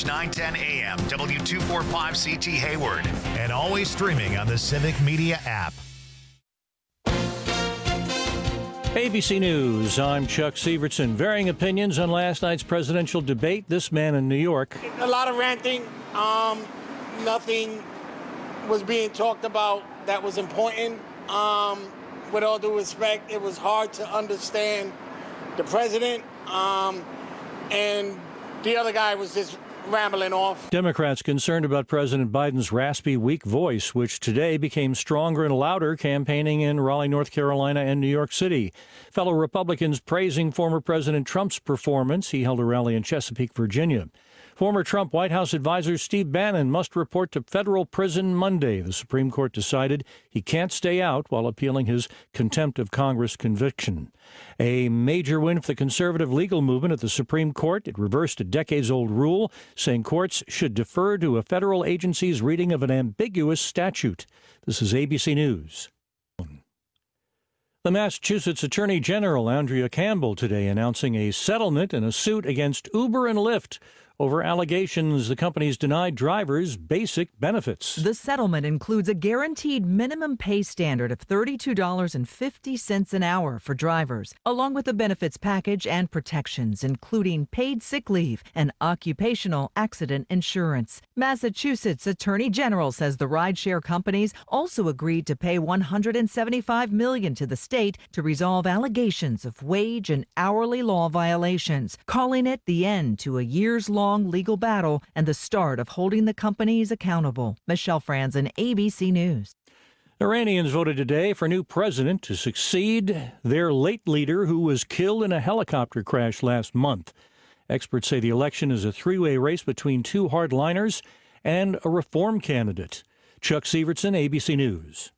910 AM, W245CT Hayward, and always streaming on the Civic Media app. ABC News, I'm Chuck Sievertson. Varying opinions on last night's presidential debate. This man in New York. A lot of ranting. Nothing was being talked about that was important. With all due respect, it was hard to understand the president, and the other guy was just rambling off. Democrats concerned about President Biden's raspy, weak voice, which today became stronger and louder campaigning in Raleigh, North Carolina and New York City. Fellow Republicans praising former President Trump's performance. He held a rally in Chesapeake, Virginia. Former Trump White House advisor Steve Bannon must report to federal prison Monday. The Supreme Court decided he can't stay out while appealing his contempt of Congress conviction. A major win for the conservative legal movement at the Supreme Court. It reversed a decades-old rule saying courts should defer to a federal agency's reading of an ambiguous statute. This is ABC News. The Massachusetts Attorney General, Andrea Campbell, today announcing a settlement in a suit against Uber and Lyft over allegations the companies denied drivers basic benefits. The settlement includes a guaranteed minimum pay standard of $32.50 an hour for drivers, along with a benefits package and protections, including paid sick leave and occupational accident insurance. Massachusetts Attorney General says the rideshare companies also agreed to pay $175 million to the state to resolve allegations of wage and hourly law violations, calling it the end to a years-long legal battle and the start of holding the companies accountable. Michelle Franzen, ABC News. Iranians voted today for a new president to succeed their late leader who was killed in a helicopter crash last month. Experts say the election is a three-way race between two hardliners and a reform candidate. Chuck Sievertson, ABC News.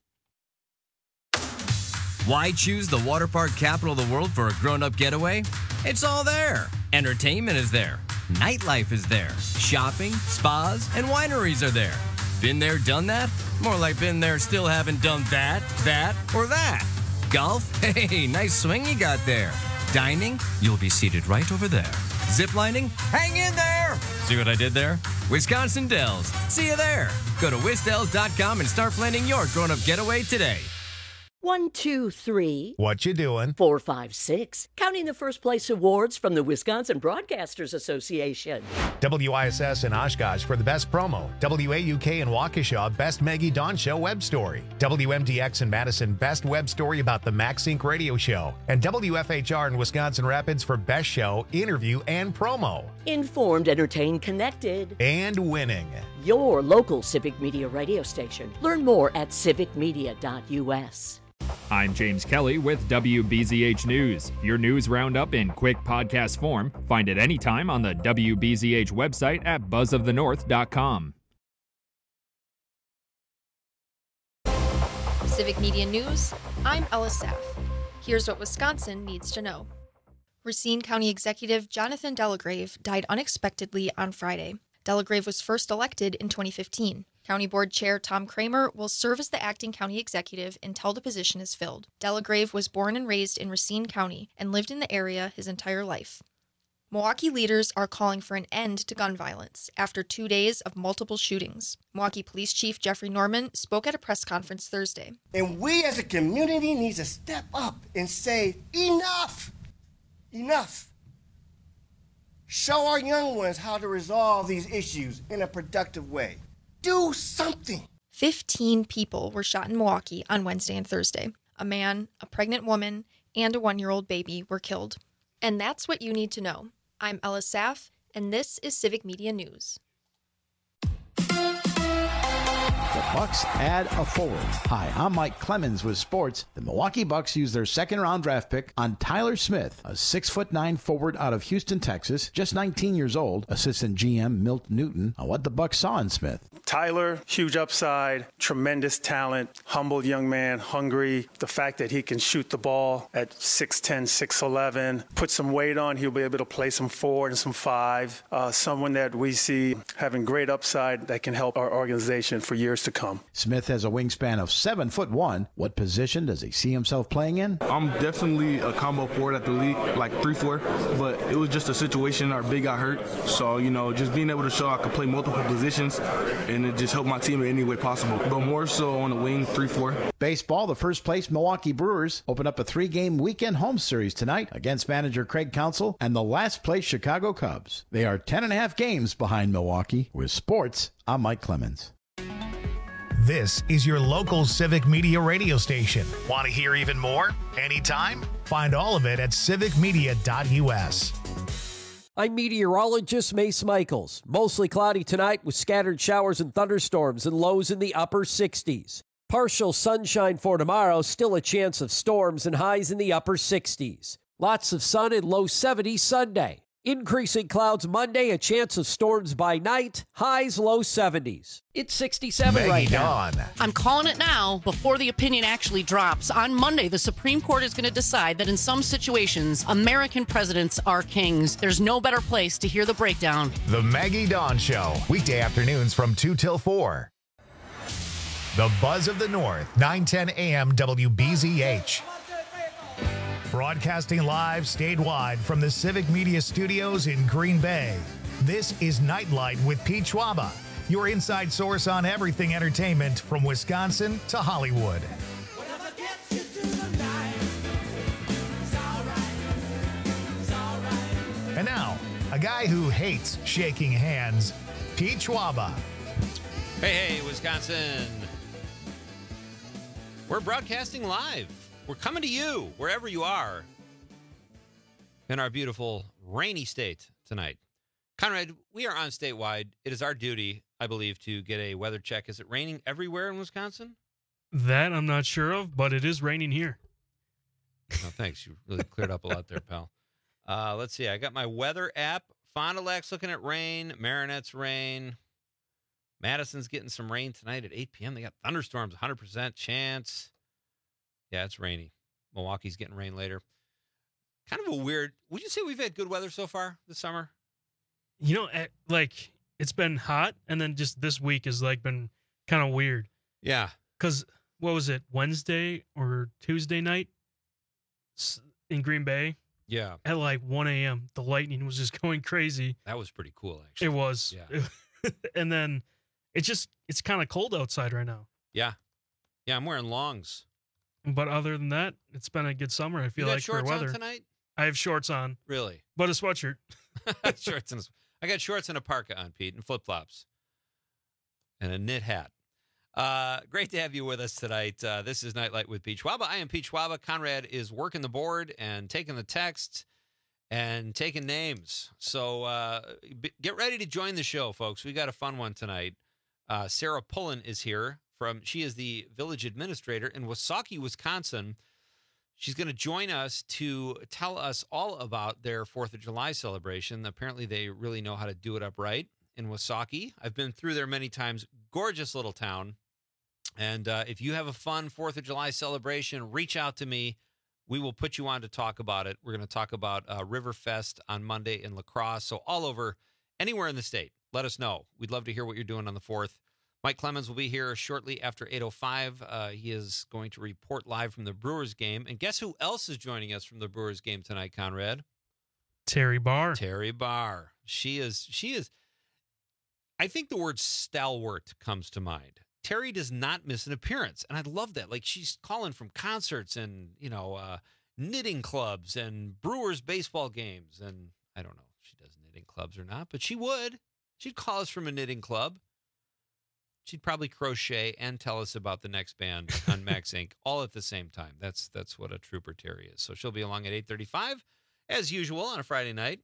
Why choose the water park capital of the world for a grown-up getaway? It's all there. Entertainment is there. Nightlife is there. Shopping, spas, and wineries are there. Been there, done that? More like been there, still haven't done that, or that. Golf? Hey, nice swing you got there. Dining? You'll be seated right over there. Ziplining? Hang in there! See what I did there? Wisconsin Dells. See you there. Go to wisdells.com and start planning your grown-up getaway today. 1, 2, 3. What you doing? 4, 5, 6. Counting the first place awards from the Wisconsin Broadcasters Association. WISS in Oshkosh for the best promo. WAUK in Waukesha, best Maggie Dawn Show web story. WMDX in Madison, best web story about the Max Inc. radio show. And WFHR in Wisconsin Rapids for best show, interview, and promo. Informed, entertained, connected. And winning. Your local Civic Media radio station. Learn more at civicmedia.us. I'm James Kelly with WBZH News. Your news roundup in quick podcast form. Find it anytime on the WBZH website at buzzofthenorth.com. Civic Media News, I'm Ella Saff. Here's what Wisconsin needs to know. Racine County Executive Jonathan Delagrave died unexpectedly on Friday. Delagrave was first elected in 2015. County Board Chair Tom Kramer will serve as the acting county executive until the position is filled. Delagrave was born and raised in Racine County and lived in the area his entire life. Milwaukee leaders are calling for an end to gun violence after 2 days of multiple shootings. Milwaukee Police Chief Jeffrey Norman spoke at a press conference Thursday. And we as a community need to step up and say, enough! Enough! Show our young ones how to resolve these issues in a productive way. Do something. 15 people were shot in Milwaukee on Wednesday and Thursday. A man, a pregnant woman, and a 1-year-old baby were killed. And that's what you need to know. I'm Ella Saff, and this is Civic Media News. The Bucks add a forward. Hi, I'm Mike Clemens with sports. The Milwaukee Bucks use their second-round draft pick on Tyler Smith, a 6'9" forward out of Houston, Texas, just 19 years old. Assistant GM Milt Newton on what the Bucks saw in Smith. Tyler, huge upside, tremendous talent, humble young man, hungry. The fact that he can shoot the ball at 6'10", 6'11", put some weight on, he'll be able to play some 4 and some 5. Someone that we see having great upside that can help our organization for years to come. Smith has a wingspan of 7'1". What position does he see himself playing in? I'm definitely a combo forward at the league, like 3-4, but it was just a situation our big got hurt. So, just being able to show I could play multiple positions and it just helped my team in any way possible. But more so on the wing, 3-4. Baseball, the first-place Milwaukee Brewers open up a 3-game weekend home series tonight against manager Craig Counsell and the last-place Chicago Cubs. They are 10.5 games behind Milwaukee. With sports, I'm Mike Clemens. This is your local Civic Media radio station. Want to hear even more? Anytime? Find all of it at civicmedia.us. I'm meteorologist Mace Michaels. Mostly cloudy tonight with scattered showers and thunderstorms and lows in the upper 60s. Partial sunshine for tomorrow, still a chance of storms and highs in the upper 60s. Lots of sun and low 70s Sunday. Increasing clouds Monday, a chance of storms by night, highs low 70s. It's 67 Maggie right now. Dawn. I'm calling it now before the opinion actually drops. On Monday, the Supreme Court is going to decide that in some situations, American presidents are kings. There's no better place to hear the breakdown. The Maggie Dawn Show, weekday afternoons from 2 till 4. The Buzz of the North, 9:10 a.m. WBZH. Broadcasting live statewide from the Civic Media Studios in Green Bay. This is Nightlight with Pete Schwaba, your inside source on everything entertainment from Wisconsin to Hollywood. And now, a guy who hates shaking hands, Pete Schwaba. Hey, Wisconsin. We're broadcasting live. We're coming to you wherever you are in our beautiful rainy state tonight. Conrad, we are on statewide. It is our duty, I believe, to get a weather check. Is it raining everywhere in Wisconsin? That I'm not sure of, but it is raining here. Oh, thanks. You really cleared up a lot there, pal. Let's see. I got my weather app. Fond du Lac's looking at rain. Marinette's rain. Madison's getting some rain tonight at 8 p.m. They got thunderstorms, 100% chance. Yeah, it's rainy. Milwaukee's getting rain later. Kind of a weird... Would you say we've had good weather so far this summer? It's been hot, and then just this week has, been kind of weird. Yeah. Because, what was it, Wednesday or Tuesday night in Green Bay? Yeah. At 1 a.m., the lightning was just going crazy. That was pretty cool, actually. It was. Yeah. And then it's kind of cold outside right now. Yeah. Yeah, I'm wearing longs. But other than that, it's been a good summer, I feel like, for weather. You got shorts on tonight? I have shorts on. Really? But a sweatshirt. I got shorts and a parka on, Pete, and flip-flops. And a knit hat. Great to have you with us tonight. This is Nightlight with Pete Schwaba. I am Pete Schwaba. Conrad is working the board and taking the text and taking names. So get ready to join the show, folks. We got a fun one tonight. Sarah Pullen is here. She is the village administrator in Wausauke, Wisconsin. She's going to join us to tell us all about their 4th of July celebration. Apparently, they really know how to do it up right in Wausauke. I've been through there many times. Gorgeous little town. And if you have a fun 4th of July celebration, reach out to me. We will put you on to talk about it. We're going to talk about Riverfest on Monday in La Crosse. So all over, anywhere in the state, let us know. We'd love to hear what you're doing on the 4th. Mike Clemens will be here shortly after 8:05. He is going to report live from the Brewers game. And guess who else is joining us from the Brewers game tonight, Conrad? Terry Barr. Terry Barr. She is. I think the word stalwart comes to mind. Terry does not miss an appearance. And I love that. She's calling from concerts and, knitting clubs and Brewers baseball games. And I don't know if she does knitting clubs or not, but she would. She'd call us from a knitting club. She'd probably crochet and tell us about the next band on Max Inc. all at the same time. That's what a trooper Terry is. So she'll be along at 8:35, as usual, on a Friday night.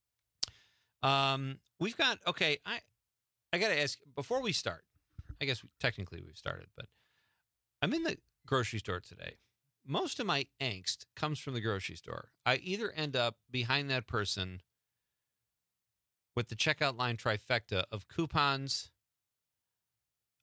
We've got, I got to ask, before we start, I guess technically we've started, but I'm in the grocery store today. Most of my angst comes from the grocery store. I either end up behind that person with the checkout line trifecta of coupons,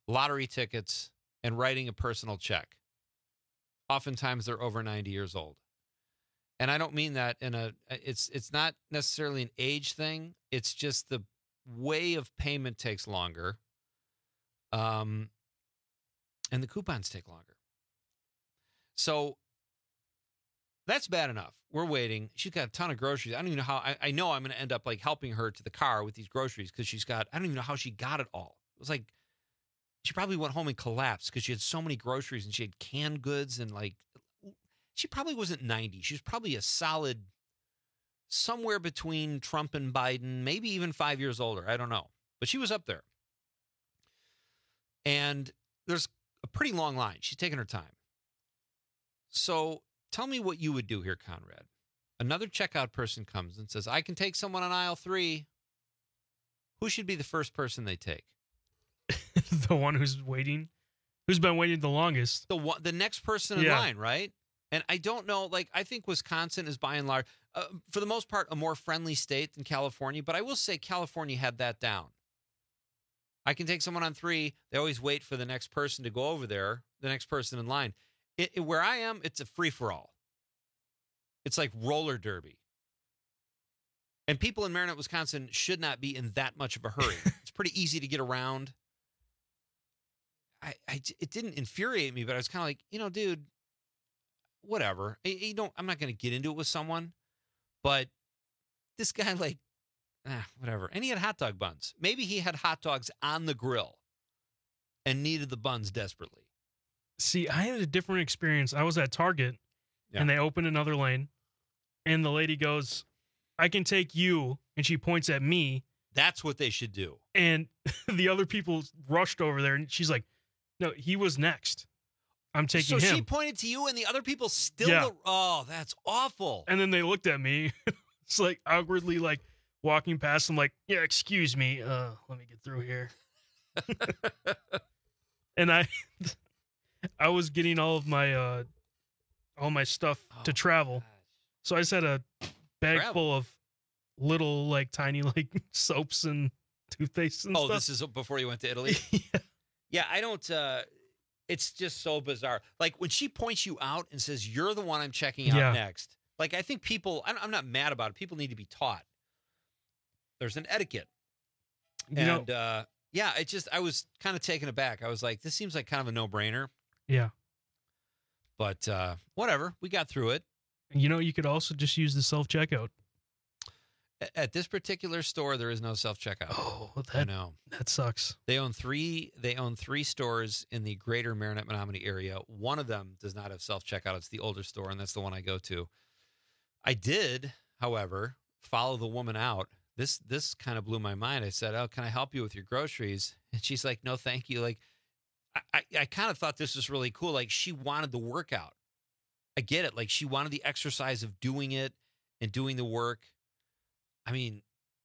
lottery tickets, and writing a personal check. Oftentimes they're over 90 years old. And I don't mean that it's not necessarily an age thing. It's just the way of payment takes longer. And the coupons take longer. So that's bad enough. We're waiting. She's got a ton of groceries. I don't even know how. I know I'm going to end up like helping her to the car with these groceries because I don't even know how she got it all. It was like she probably went home and collapsed because she had so many groceries and she had canned goods and like she probably wasn't 90. She was probably a solid somewhere between Trump and Biden, maybe even 5 years older. I don't know. But she was up there. And there's a pretty long line. She's taking her time. So tell me what you would do here, Conrad. Another checkout person comes and says, I can take someone on aisle 3. Who should be the first person they take? The one who's waiting? Who's been waiting the longest? The next person in line, right? And I don't know, like, I think Wisconsin is by and large, for the most part, a more friendly state than California. But I will say California had that down. I can take someone on 3. They always wait for the next person to go over there, the next person in line. Where I am, it's a free-for-all. It's like roller derby. And people in Marinette, Wisconsin should not be in that much of a hurry. It's pretty easy to get around. It didn't infuriate me, but I was kind of like, dude, whatever. I'm not going to get into it with someone, but this guy, like, whatever. And he had hot dog buns. Maybe he had hot dogs on the grill and needed the buns desperately. See, I had a different experience. I was at Target, and they opened another lane, and the lady goes, I can take you, and she points at me. That's what they should do. And the other people rushed over there, and she's like, no, he was next. I'm taking him. So she pointed to you, and the other people still... Oh, that's awful. And then they looked at me. It's like awkwardly, like, walking past them, like, yeah, excuse me. Let me get through here. And I was getting all my stuff to travel. Gosh. So I just had a bag full of little, like, tiny, like, soaps and toothpaste and stuff. Oh, this is before you went to Italy? Yeah, I don't, it's just so bizarre. Like, when she points you out and says, you're the one I'm checking out next. Like, I think people, I'm not mad about it. People need to be taught. There's an etiquette. I was kind of taken aback. I was like, this seems like kind of a no-brainer. Yeah. But whatever. We got through it. You could also just use the self-checkout. At this particular store, there is no self-checkout. Oh, I know. That sucks. They own three stores in the greater Marinette Menominee area. One of them does not have self-checkout. It's the older store, and that's the one I go to. I did, however, follow the woman out. This kind of blew my mind. I said, oh, can I help you with your groceries? And she's like, no, thank you. Like, I kind of thought this was really cool. Like, she wanted the workout. I get it. Like, she wanted the exercise of doing it and doing the work. I mean,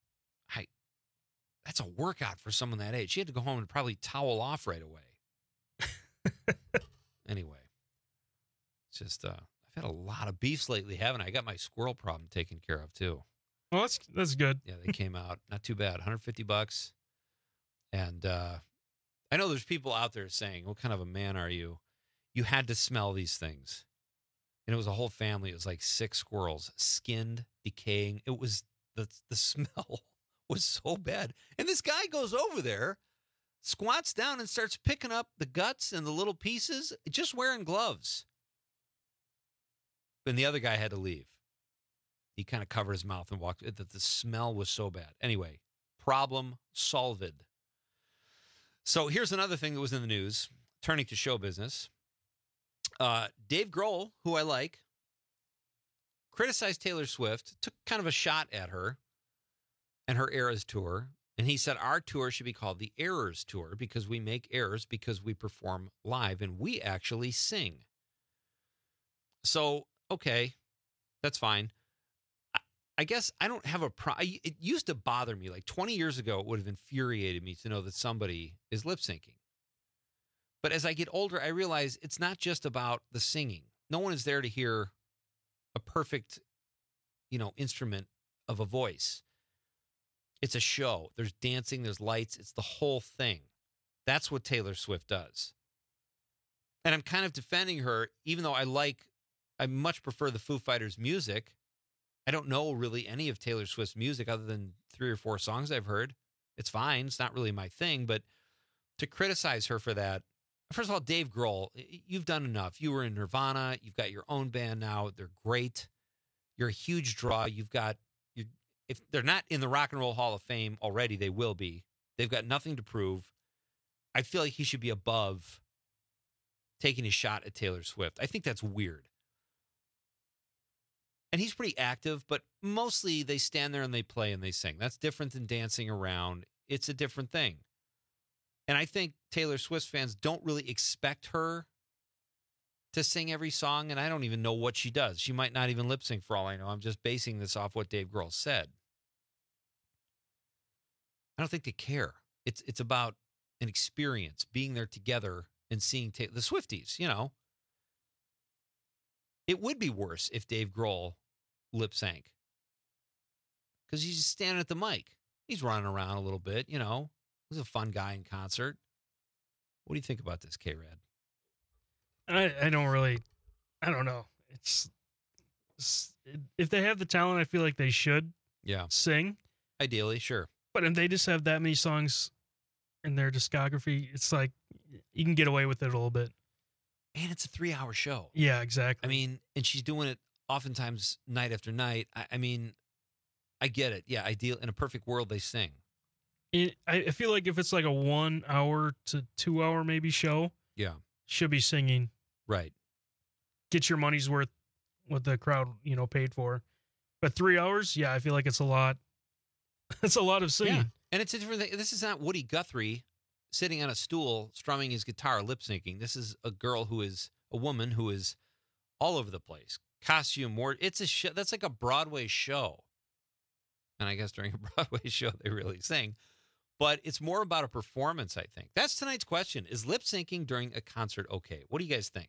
that's a workout for someone that age. She had to go home and probably towel off right away. Anyway, it's just, I've had a lot of beefs lately, haven't I? I got my squirrel problem taken care of, too. Well, that's good. Yeah, they came out. Not too bad. $150. And I know there's people out there saying, what kind of a man are you? You had to smell these things. And it was a whole family. It was like 6 squirrels, skinned, decaying. It was, the smell was so bad. And this guy goes over there, squats down and starts picking up the guts and the little pieces, just wearing gloves. And the other guy had to leave. He kind of covered his mouth and walked. The smell was so bad. Anyway, problem solved. So here's another thing that was in the news, turning to show business. Dave Grohl, who I like, criticized Taylor Swift, took kind of a shot at her and her Eras tour. And he said our tour should be called the Errors Tour because we make errors because we perform live and we actually sing. So, okay, that's fine. I guess I don't have a problem. It used to bother me. Like 20 years ago, it would have infuriated me to know that somebody is lip syncing. But as I get older, I realize it's not just about the singing. No one is there to hear a perfect, instrument of a voice. It's a show. There's dancing, there's lights. It's the whole thing. That's what Taylor Swift does. And I'm kind of defending her, even though I much prefer the Foo Fighters music. I don't know really any of Taylor Swift's music other than 3 or 4 songs I've heard. It's fine. It's not really my thing. But to criticize her for that, first of all, Dave Grohl, you've done enough. You were in Nirvana. You've got your own band now. They're great. You're a huge draw. If they're not in the Rock and Roll Hall of Fame already, they will be. They've got nothing to prove. I feel like he should be above taking a shot at Taylor Swift. I think that's weird. And he's pretty active, but mostly they stand there and they play and they sing. That's different than dancing around. It's a different thing. And I think Taylor Swift fans don't really expect her to sing every song, and I don't even know what she does. She might not even lip sync for all I know. I'm just basing this off what Dave Grohl said. I don't think they care. It's about an experience, being there together and seeing the Swifties, you know. It would be worse if Dave Grohl lip sync, because he's just standing at the mic. He's running around a little bit, you know. He's a fun guy in concert. What do you think about this, K-Rad? I don't know. It's if they have the talent, I feel like they should sing. Ideally, sure. But if they just have that many songs in their discography, it's like you can get away with it a little bit. And it's a 3-hour show. Yeah, exactly. I mean, and she's doing it oftentimes night after night. I mean, I get it. Yeah, ideal. In a perfect world, they sing. I feel like if it's like a 1 hour to 2 hour maybe show, should be singing. Right. Get your money's worth what the crowd, paid for. But 3 hours, I feel like it's a lot. It's a lot of singing. Yeah. And it's a different thing. This is not Woody Guthrie sitting on a stool strumming his guitar, lip syncing. This is a woman who is all over the place. Costume, it's a show. That's like a Broadway show. And I guess during a Broadway show, they really sing. But it's more about a performance, I think. That's tonight's question. Is lip syncing during a concert okay? What do you guys think?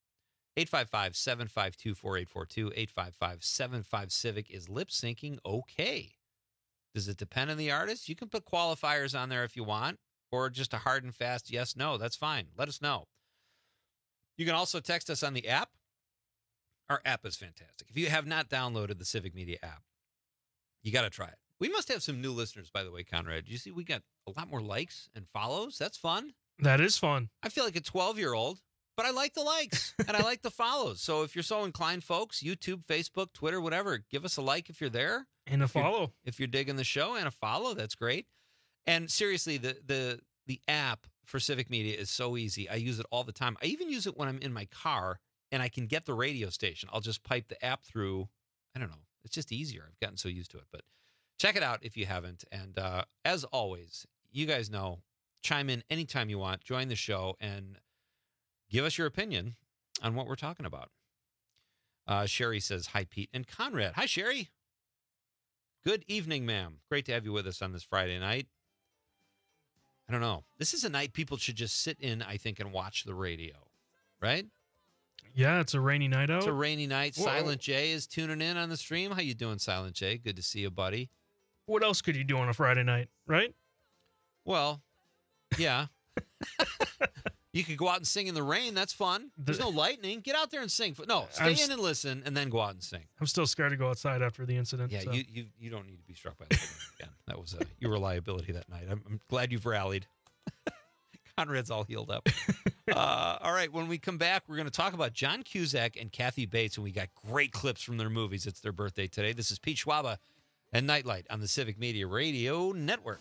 855-752-4842, 855-75-CIVIC. Is lip syncing okay? Does it depend on the artist? You can put qualifiers on there if you want, or just a hard and fast yes, no. That's fine. Let us know. You can also text us on the app. Our app is fantastic. If you have not downloaded the Civic Media app, you got to try it. We must have some new listeners, by the way, Conrad. You see, we got a lot more likes and follows. That's fun. That is fun. I feel like a 12-year-old, but I like the likes and I like the follows. So if you're so inclined, folks, YouTube, Facebook, Twitter, whatever, give us a like if you're there. And a follow. If you're digging the show, and a follow, that's great. And seriously, the app for Civic Media is so easy. I use it all the time. I even use it when I'm in my car and I can get the radio station. I'll just pipe the app through. I don't know. It's just easier. I've gotten so used to it. But check it out if you haven't. And as always, you guys know, chime in anytime you want. Join the show and give us your opinion on what we're talking about. Sherry says, hi, Pete and Conrad. Hi, Sherry. Good evening, ma'am. Great to have you with us on this Friday night. I don't know. This is a night people should just sit in, I think, and watch the radio, right? Yeah, it's a rainy night out. It's a rainy night. Whoa. Silent J is tuning in on the stream. How you doing, Silent J? Good to see you, buddy. What else could you do on a Friday night, right? Well, yeah. You could go out and sing in the rain. That's fun. There's no lightning. Get out there and sing. No, stay in and listen, and then go out and sing. I'm still scared to go outside after the incident. Yeah, so. you don't need to be struck by lightning again. That was your reliability that night. I'm glad you've rallied. Conrad's all healed up. All right, when we come back, we're going to talk about John Cusack and Kathy Bates, and we got great clips from their movies. It's their birthday today. This is Pete Schwaba and Nightlight on the Civic Media Radio Network.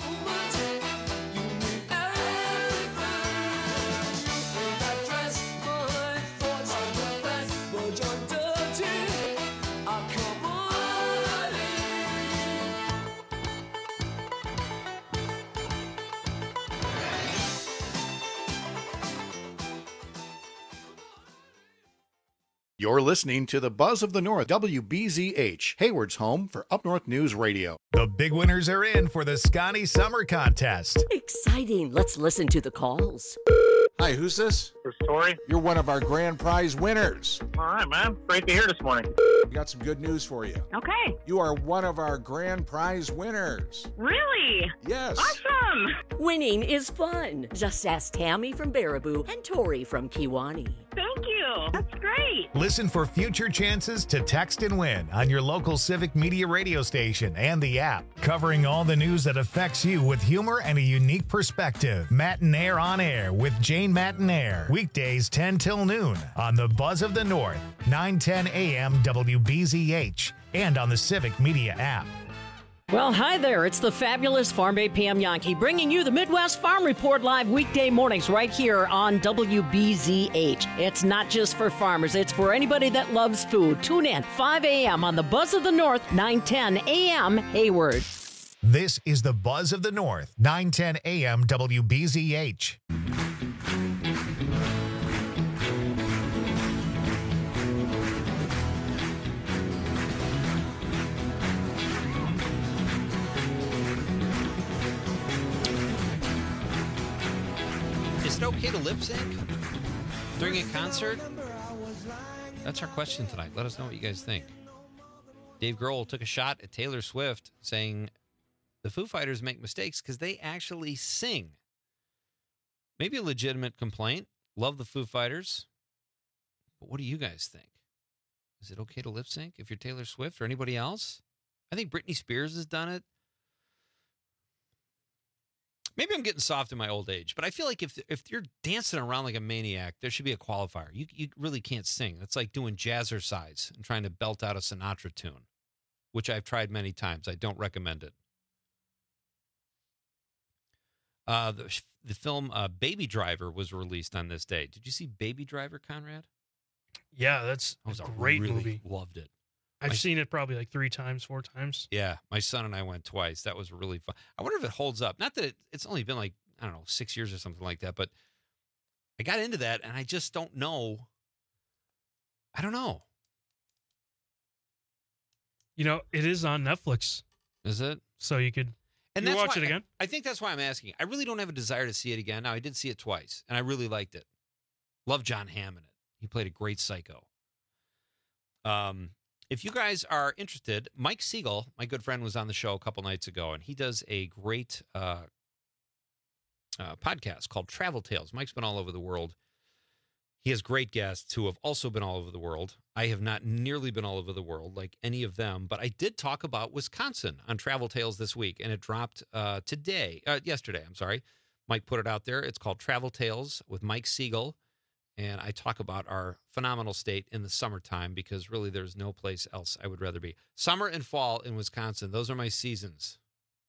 You're listening to the Buzz of the North, WBZH, Hayward's home for Up North News Radio. The big winners are in for the Scotty Summer Contest. Exciting. Let's listen to the calls. Hi, who's this? This is Tori. You're one of our grand prize winners. All right, man. Great to hear this morning. We got some good news for you. Okay. You are one of our grand prize winners. Really? Yes. Awesome. fun. Winning is fun. Just ask Tammy from Baraboo and Tori from Kiwani. Thank you. That's great. Listen for future chances to text and win on your local Civic Media radio station and the app. Covering all the news that affects you with humor and a unique perspective. Matinaire on Air with Jane Matinaire. Weekdays 10 till noon on the Buzz of the North, 9:10 a.m. WBZH, and on the Civic Media app. Well, hi there. It's the fabulous Farm Babe Pam Yankee bringing you the Midwest Farm Report live weekday mornings right here on WBZH. It's not just for farmers. It's for anybody that loves food. Tune in 5 a.m. on the Buzz of the North, 9:10 a.m. Hayward. This is the Buzz of the North, 9:10 a.m. WBZH. Is it okay to lip sync during a concert? That's our question tonight. Let us know what you guys think. Dave Grohl took a shot at Taylor Swift, saying the Foo Fighters make mistakes because they actually sing. Maybe a legitimate complaint. Love the Foo Fighters. But what do you guys think? Is it okay to lip sync if you're Taylor Swift or anybody else? I think Britney Spears has done it. Maybe I'm getting soft in my old age, but I feel like if you're dancing around like a maniac, there should be a qualifier. You really can't sing. It's like doing jazzercise and trying to belt out a Sinatra tune, which I've tried many times. I don't recommend it. The film Baby Driver was released on this day. Did you see Baby Driver, Conrad? Yeah, that's a great movie. Loved it. I've seen it probably like 3 times, 4 times. Yeah, my son and I went twice. That was really fun. I wonder if it holds up. Not that it's only been like, I don't know, 6 years or something like that, but I got into that and I just don't know. I don't know. You know, it is on Netflix. Is it? So you could watch it again. I think that's why I'm asking. I really don't have a desire to see it again. Now, I did see it twice, and I really liked it. Love John Hamm in it. He played a great psycho. If you guys are interested, Mike Siegel, my good friend, was on the show a couple nights ago, and he does a great podcast called Travel Tales. Mike's been all over the world. He has great guests who have also been all over the world. I have not nearly been all over the world like any of them, but I did talk about Wisconsin on Travel Tales this week, and it dropped yesterday. Mike put it out there. It's called Travel Tales with Mike Siegel. And I talk about our phenomenal state in the summertime because really there's no place else I would rather be. Summer and fall in Wisconsin, those are my seasons.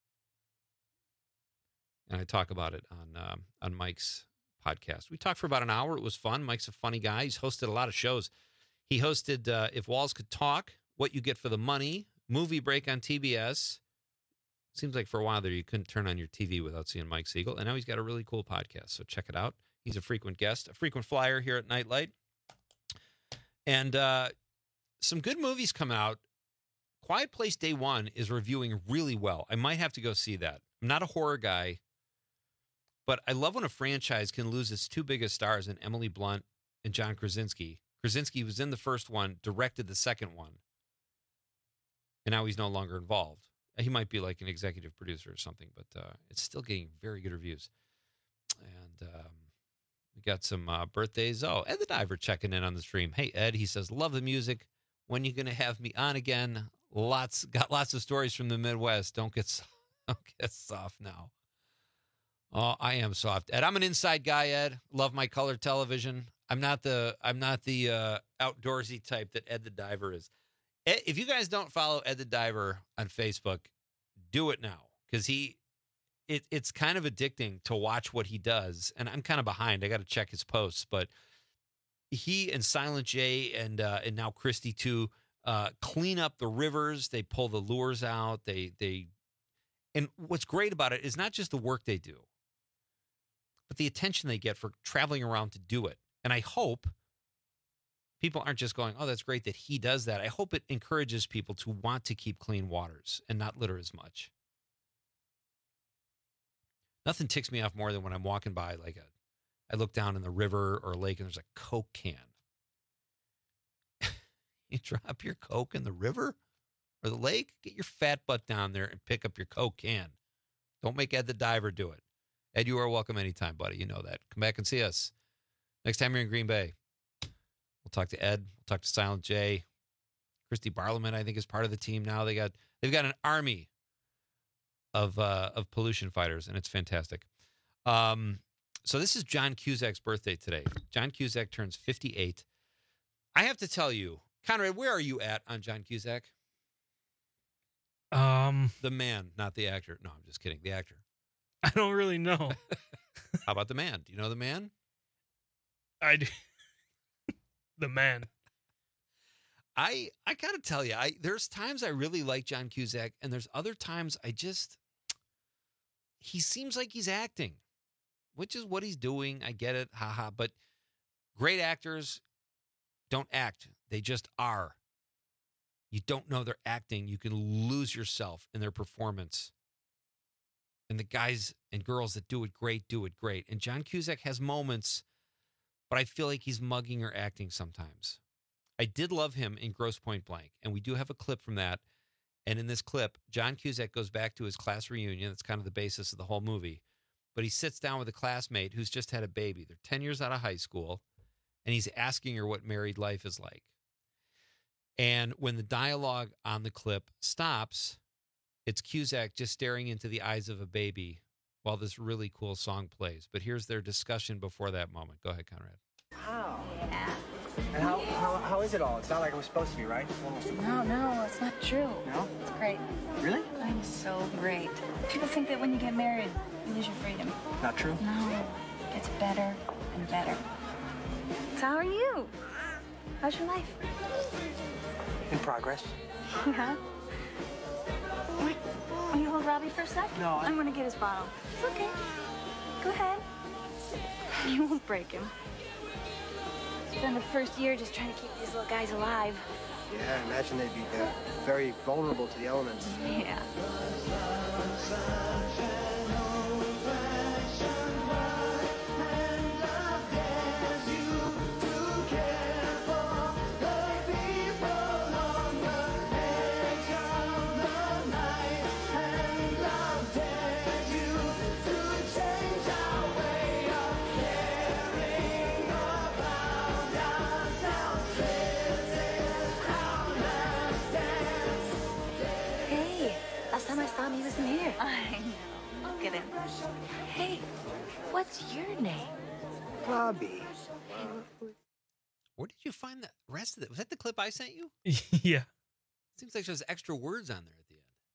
And I talk about it on Mike's podcast. We talked for about an hour. It was fun. Mike's a funny guy. He's hosted a lot of shows. He hosted If Walls Could Talk, What You Get for the Money, Movie Break on TBS. Seems like for a while there you couldn't turn on your TV without seeing Mike Siegel. And now he's got a really cool podcast, so check it out. He's a frequent guest, a frequent flyer here at Nightlight. And some good movies come out. Quiet Place Day One is reviewing really well. I might have to go see that. I'm not a horror guy, but I love when a franchise can lose its 2 biggest stars in Emily Blunt and John Krasinski. Krasinski was in the first one, directed the second one, and now he's no longer involved. He might be like an executive producer or something, but it's still getting very good reviews. And we got some birthdays. Oh, Ed the Diver checking in on the stream. Hey, Ed, he says, love the music. When you going to have me on again? Got lots of stories from the Midwest. Don't get soft now. Oh, I am soft. Ed, I'm an inside guy, Ed. Love my color television. I'm not the outdoorsy type that Ed the Diver is. Ed, if you guys don't follow Ed the Diver on Facebook, do it now because it's kind of addicting to watch what he does. And I'm kind of behind. I got to check his posts, but he and Silent J and now Christy too clean up the rivers. They pull the lures out. And what's great about it is not just the work they do, but the attention they get for traveling around to do it. And I hope people aren't just going, oh, that's great that he does that. I hope it encourages people to want to keep clean waters and not litter as much. Nothing ticks me off more than when I'm walking by, I look down in the river or a lake and there's a Coke can. You drop your Coke in the river or the lake? Get your fat butt down there and pick up your Coke can. Don't make Ed the Diver do it. Ed, you are welcome anytime, buddy. You know that. Come back and see us next time you're in Green Bay. We'll talk to Ed. We'll talk to Silent J. Christy Barleman, I think, is part of the team now. They've got an army of pollution fighters, and it's fantastic. So this is John Cusack's birthday today. John Cusack turns 58. I have to tell you, Conrad, where are you at on John Cusack? The man, not the actor. No, I'm just kidding. The actor. I don't really know. How about the man? Do you know the man? I do. The man. I got to tell you, there's times I really like John Cusack, and there's other times he seems like he's acting, which is what he's doing. I get it. Haha. But great actors don't act. They just are. You don't know they're acting. You can lose yourself in their performance. And the guys and girls that do it great. And John Cusack has moments, but I feel like he's mugging or acting sometimes. I did love him in Grosse Pointe Blank, and we do have a clip from that. And in this clip, John Cusack goes back to his class reunion. That's kind of the basis of the whole movie. But he sits down with a classmate who's just had a baby. They're 10 years out of high school, and he's asking her what married life is like. And when the dialogue on the clip stops, it's Cusack just staring into the eyes of a baby while this really cool song plays. But here's their discussion before that moment. Go ahead, Conrad. Oh. Yeah. And how is it all? It's not like it was supposed to be, right? No, it's not true. No? It's great. Really? I'm so great. People think that when you get married, you lose your freedom. Not true? No. It gets better and better. So how are you? How's your life? In progress. Yeah. Wait, will you hold Robbie for a sec? No, I'm gonna get his bottle. It's okay. Go ahead. You won't break him. Spend the first year just trying to keep these little guys alive. Yeah, I imagine they'd be very vulnerable to the elements. Yeah. He wasn't here. I know. Look at him. Hey, what's your name? Robbie. Where did you find the rest of it? Was that the clip I sent you? Yeah. Seems like there's extra words on there at the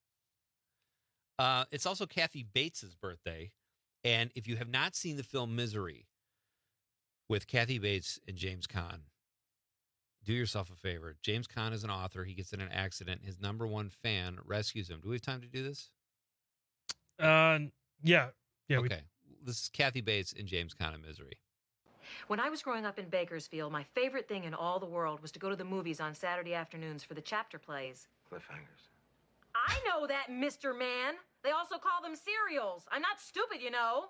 end. It's also Kathy Bates' birthday. And if you have not seen the film Misery with Kathy Bates and James Caan, do yourself a favor. James Caan is an author. He gets in an accident. His number one fan rescues him. Do we have time to do this? Yeah. Okay. This is Kathy Bates and James Caan in Misery. When I was growing up in Bakersfield, my favorite thing in all the world was to go to the movies on Saturday afternoons for the chapter plays. Cliffhangers. I know that, Mr. Man. They also call them serials. I'm not stupid, you know.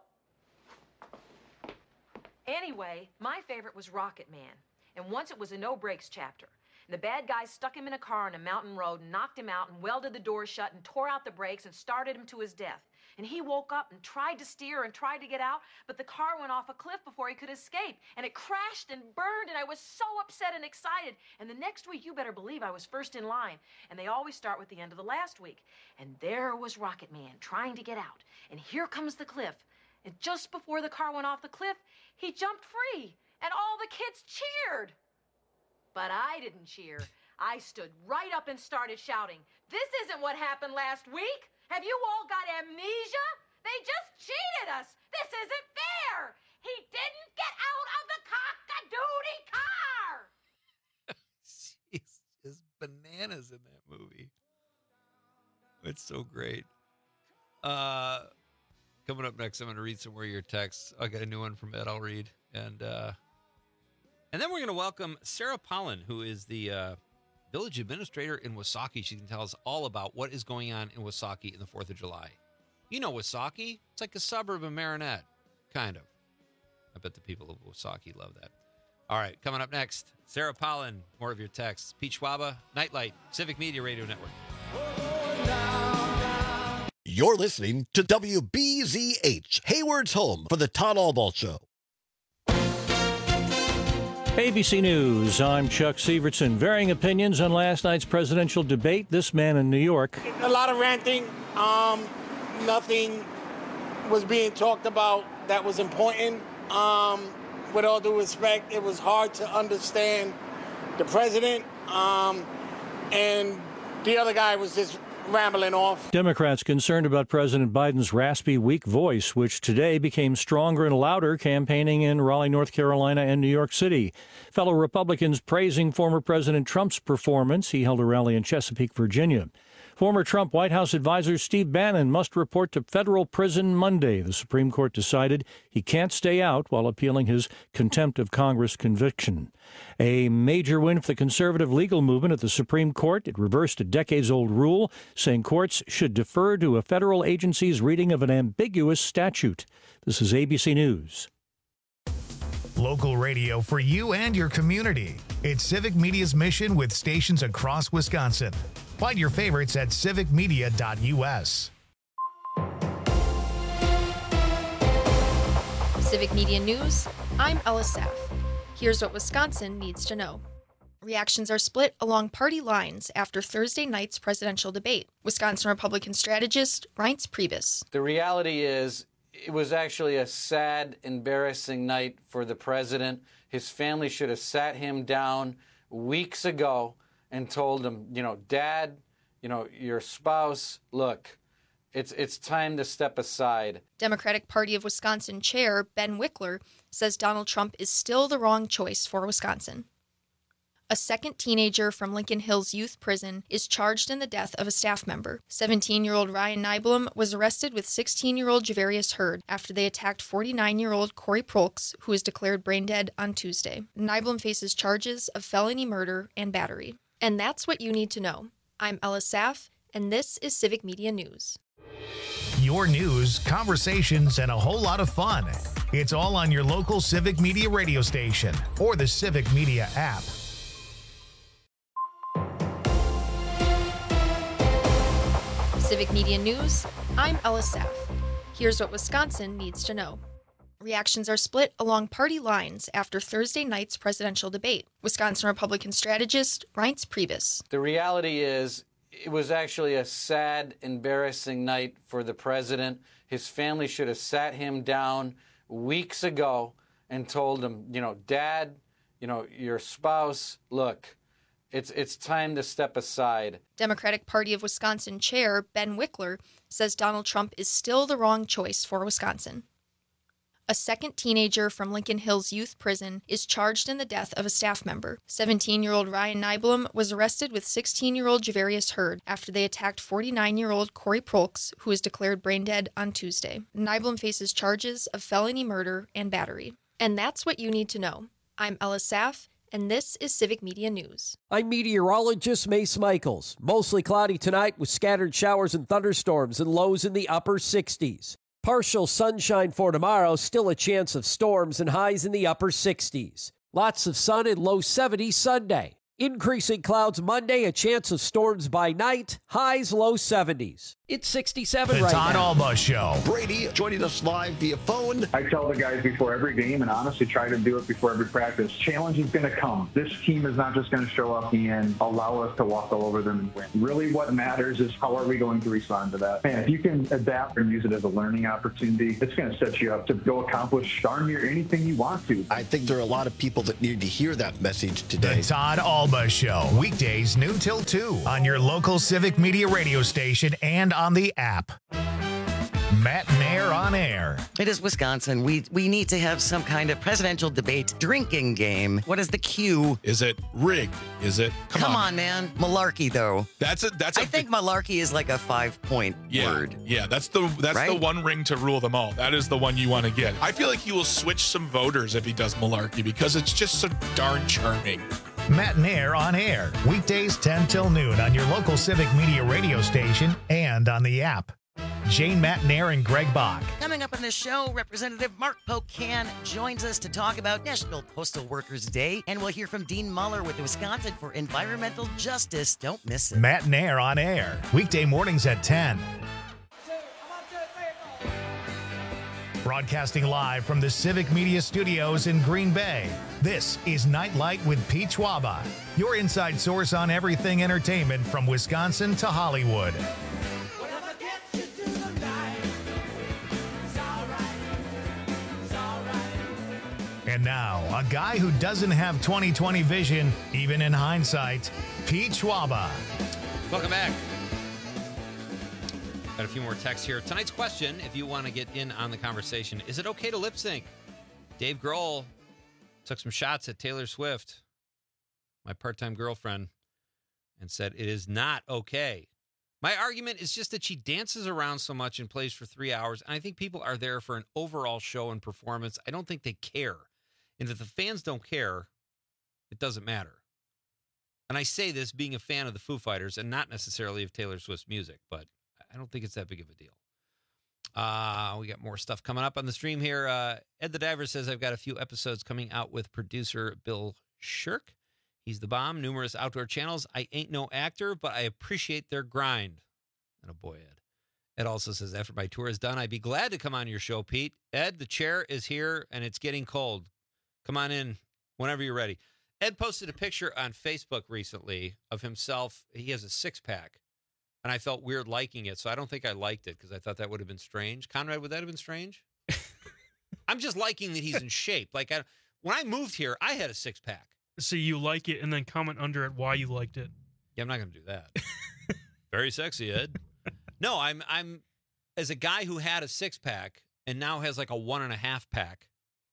Anyway, my favorite was Rocket Man. And once it was a no-brakes chapter. And the bad guys stuck him in a car on a mountain road and knocked him out and welded the doors shut and tore out the brakes and started him to his death. And he woke up and tried to steer and tried to get out, but the car went off a cliff before he could escape. And it crashed and burned, and I was so upset and excited. And the next week, you better believe I was first in line. And they always start with the end of the last week. And there was Rocket Man trying to get out. And here comes the cliff. And just before the car went off the cliff, he jumped free. And all the kids cheered. But I didn't cheer. I stood right up and started shouting, "This isn't what happened last week. Have you all got amnesia? They just cheated us. This isn't fair. He didn't get out of the cock-a-doodie car." She's just bananas in that movie. It's so great. Coming up next, I'm going to read some more of your texts. I got a new one from Ed I'll read. And then we're going to welcome Sarah Pollen, who is the village administrator in Wasaki. She can tell us all about what is going on in Wasaki in the 4th of July. You know Wasaki? It's like a suburb of Marinette. Kind of. I bet the people of Wasaki love that. All right, coming up next, Sarah Pollen, more of your texts. Pete Schwaba, Nightlight, Civic Media Radio Network. You're listening to WBZH, Hayward's home for the Todd Albaugh Show. ABC News, I'm Chuck Severson. Varying opinions on last night's presidential debate. This man in New York. A lot of ranting. Nothing was being talked about that was important. With all due respect, it was hard to understand the president. And the other guy was just rambling off. Democrats concerned about President Biden's raspy, weak voice, which today became stronger and louder campaigning in Raleigh, North Carolina and New York City. Fellow Republicans praising former President Trump's performance. He held a rally in Chesapeake, Virginia. Former Trump White House advisor Steve Bannon must report to federal prison Monday. The Supreme Court decided he can't stay out while appealing his contempt of Congress conviction. A major win for the conservative legal movement at the Supreme Court. It reversed a decades-old rule saying courts should defer to a federal agency's reading of an ambiguous statute. This is ABC News. Local radio for you and your community. It's Civic Media's mission with stations across Wisconsin. Find your favorites at civicmedia.us. Civic Media News, I'm Ella Saff. Here's what Wisconsin needs to know. Reactions are split along party lines after Thursday night's presidential debate. Wisconsin Republican strategist Reince Priebus. The reality is, it was actually a sad, embarrassing night for the president. His family should have sat him down weeks ago and told him, Dad, your spouse, look, it's time to step aside. Democratic Party of Wisconsin Chair Ben Wickler says Donald Trump is still the wrong choice for Wisconsin. A second teenager from Lincoln Hills Youth Prison is charged in the death of a staff member. 17-year-old Ryan Nyblom was arrested with 16-year-old Javarius Hurd after they attacked 49-year-old Corey Prolks, who was declared brain dead on Tuesday. Nyblom faces charges of felony murder and battery. And that's what you need to know. I'm Ella Saff, and this is Civic Media News. Your news, conversations, and a whole lot of fun. It's all on your local Civic Media radio station or the Civic Media app. Civic Media News, I'm Ella Saff. Here's what Wisconsin needs to know. Reactions are split along party lines after Thursday night's presidential debate. Wisconsin Republican strategist Reince Priebus. The reality is, it was actually a sad, embarrassing night for the president. His family should have sat him down weeks ago and told him, Dad, your spouse, look, it's time to step aside. Democratic Party of Wisconsin Chair Ben Wickler says Donald Trump is still the wrong choice for Wisconsin. A second teenager from Lincoln Hills Youth Prison is charged in the death of a staff member. 17-year-old Ryan Nyblom was arrested with 16-year-old Javarius Hurd after they attacked 49-year-old Corey Prolks, who was declared brain dead on Tuesday. Nyblom faces charges of felony murder and battery. And that's what you need to know. I'm Ella Saff, and this is Civic Media News. I'm meteorologist Mace Michaels. Mostly cloudy tonight with scattered showers and thunderstorms and lows in the upper 60s. Partial sunshine for tomorrow, still a chance of storms and highs in the upper 60s. Lots of sun and low 70s Sunday. Increasing clouds Monday, a chance of storms by night, highs low 70s. It's 67 right now. The Todd Albaugh Show. Brady joining us live via phone. I tell the guys before every game, and honestly try to do it before every practice, challenge is going to come. This team is not just going to show up and allow us to walk all over them and win. Really what matters is how are we going to respond to that. Man, if you can adapt and use it as a learning opportunity, it's going to set you up to go accomplish darn near anything you want to. I think there are a lot of people that need to hear that message today. The Todd Albaugh Show. Weekdays noon till 2 on your local Civic Media radio station and on the app. Matt Nair on air. It is Wisconsin. We need to have some kind of presidential debate drinking game. What is the cue? Is it rigged? Is it? Come on, man. Malarkey, though. I think malarkey is like a 5-point word. Yeah, that's the one ring to rule them all. That is the one you want to get. I feel like he will switch some voters if he does malarkey because it's just so darn charming. Matt Nair on air. Weekdays 10 till noon on your local Civic Media radio station and on the app. Jane Matt Nair and Greg Bach. Coming up on the show, Representative Mark Pocan joins us to talk about National Postal Workers Day, and we'll hear from Dean Muller with Wisconsin for Environmental Justice. Don't miss it. Matt Nair on air. Weekday mornings at 10. Broadcasting live from the Civic Media Studios in Green Bay, this is Nightlight with Pete Schwaba, your inside source on everything entertainment from Wisconsin to Hollywood. And now, a guy who doesn't have 20/20 vision, even in hindsight, Pete Schwaba. Welcome back. Got a few more texts here. Tonight's question, if you want to get in on the conversation, is it okay to lip sync? Dave Grohl took some shots at Taylor Swift, my part-time girlfriend, and said it is not okay. My argument is just that she dances around so much and plays for 3 hours, and I think people are there for an overall show and performance. I don't think they care. And if the fans don't care, it doesn't matter. And I say this being a fan of the Foo Fighters and not necessarily of Taylor Swift's music, but I don't think it's that big of a deal. We got more stuff coming up on the stream here. Ed the Diver says, I've got a few episodes coming out with producer Bill Shirk. He's the bomb. Numerous outdoor channels. I ain't no actor, but I appreciate their grind. And a boy, Ed. Ed also says, after my tour is done, I'd be glad to come on your show, Pete. Ed, the chair is here, and it's getting cold. Come on in whenever you're ready. Ed posted a picture on Facebook recently of himself. He has a six-pack, and I felt weird liking it, so I don't think I liked it because I thought that would have been strange. Conrad, would that have been strange? I'm just liking that he's in shape. Like when I moved here, I had a six-pack. So you like it and then comment under it why you liked it. Yeah, I'm not going to do that. Very sexy, Ed. No, I'm as a guy who had a six-pack and now has like a 1.5-pack.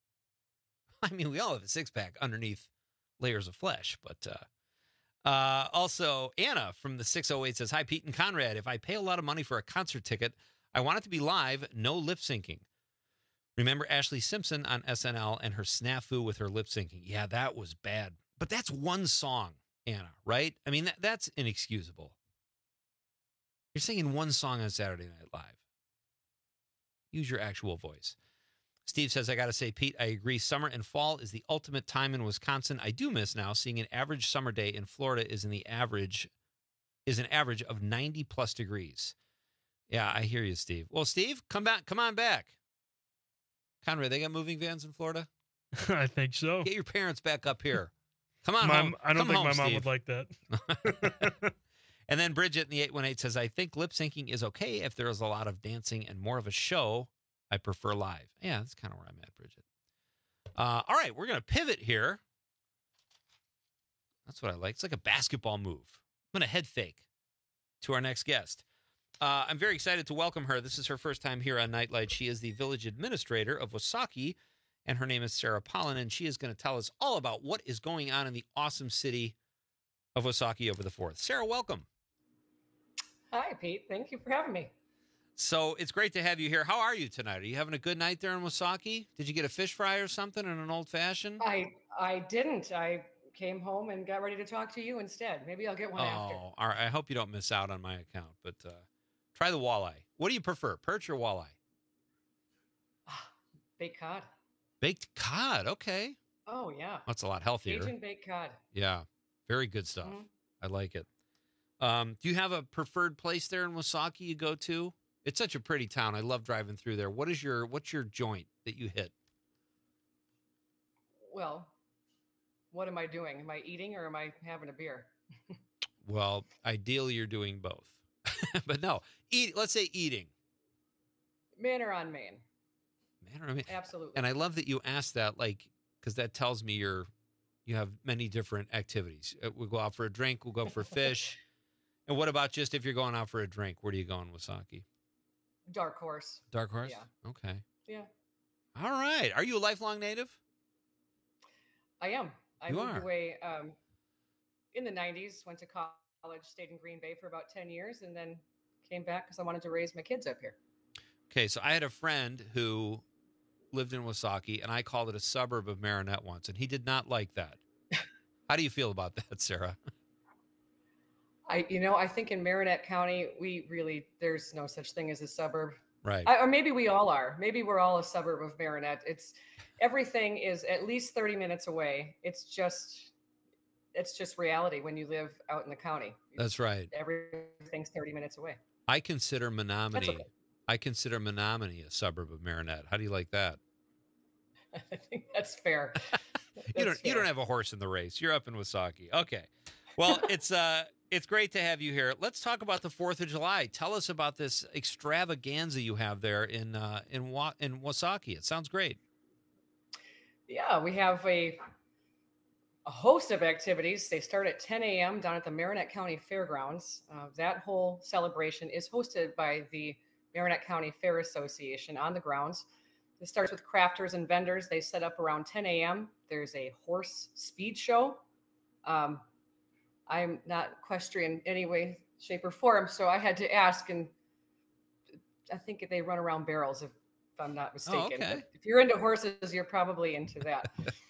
I mean, we all have a six-pack underneath layers of flesh. But also, Anna from the 608 says, hi, Pete and Conrad. If I pay a lot of money for a concert ticket, I want it to be live, no lip syncing. Remember Ashley Simpson on SNL and her snafu with her lip syncing? Yeah, that was bad. But that's one song, Anna, right? I mean, that's inexcusable. You're singing one song on Saturday Night Live. Use your actual voice. Steve says, I got to say, Pete, I agree. Summer and fall is the ultimate time in Wisconsin. I do miss now seeing an average summer day in Florida is an average of 90+ degrees. Yeah, I hear you, Steve. Well, Steve, come on back. Conrad, they got moving vans in Florida? I think so. Get your parents back up here. Come on home. I don't think home, my mom Steve. would like that. And then Bridget in the 818 says, I think lip syncing is okay if there is a lot of dancing and more of a show. I prefer live. Yeah, that's kind of where I'm at, Bridget. All right, we're going to pivot here. That's what I like. It's like a basketball move. I'm going to head fake to our next guest. I'm very excited to welcome her. This is her first time here on Nightlight. She is the village administrator of Woosaki, and her name is Sarah Pollen, and she is going to tell us all about what is going on in the awesome city of Woosaki over the 4th. Sarah, welcome. Hi, Pete. Thank you for having me. So it's great to have you here. How are you tonight? Are you having a good night there in Woosaki? Did you get a fish fry or something in an old fashioned? I didn't. I came home and got ready to talk to you instead. Maybe I'll get one after. Oh, all right. I hope you don't miss out on my account, but try the walleye. What do you prefer, perch or walleye? Baked cod. Baked cod. Okay. Oh, yeah. That's a lot healthier. Cajun baked cod. Yeah. Very good stuff. Mm-hmm. I like it. Do you have a preferred place there in Woosaki you go to? It's such a pretty town. I love driving through there. What's your joint that you hit? Well, what am I doing? Am I eating or am I having a beer? Well, ideally you're doing both. But no, let's say eating. Manor on Main. Manor on Main. Absolutely. And I love that you asked that, like, because that tells me you have many different activities. We'll go out for a drink. We'll go for fish. And what about just if you're going out for a drink?Here do you go in Woosaki? Dark Horse. Dark Horse? Yeah. Okay. Yeah. All right. Are you a lifelong native? I am. I you moved are. away in the 90s, went to college, stayed in Green Bay for about 10 years, and then came back because I wanted to raise my kids up here. Okay, so I had a friend who lived in Woosaki, and I called it a suburb of Marinette once, and he did not like that. How do you feel about that, Sarah? I think in Marinette County, there's no such thing as a suburb. Right. Or maybe we all are. Maybe we're all a suburb of Marinette. Everything is at least 30 minutes away. It's just reality when you live out in the county. That's right. Everything's 30 minutes away. I consider Menominee. That's okay. I consider Menominee a suburb of Marinette. How do you like that? I think that's fair. You don't have a horse in the race. You're up in Woosaki. Okay. Well, it's great to have you here. Let's talk about the 4th of July. Tell us about this extravaganza you have there in Woosaki. It sounds great. Yeah, we have a host of activities. They start at 10 a.m. down at the Marinette County Fairgrounds. That whole celebration is hosted by the Marinette County Fair Association on the grounds. It starts with crafters and vendors. They set up around 10 a.m. There's a horse speed show. I'm not equestrian in any way, shape, or form, so I had to ask, and I think they run around barrels, if I'm not mistaken. Oh, okay. But if you're into horses, you're probably into that.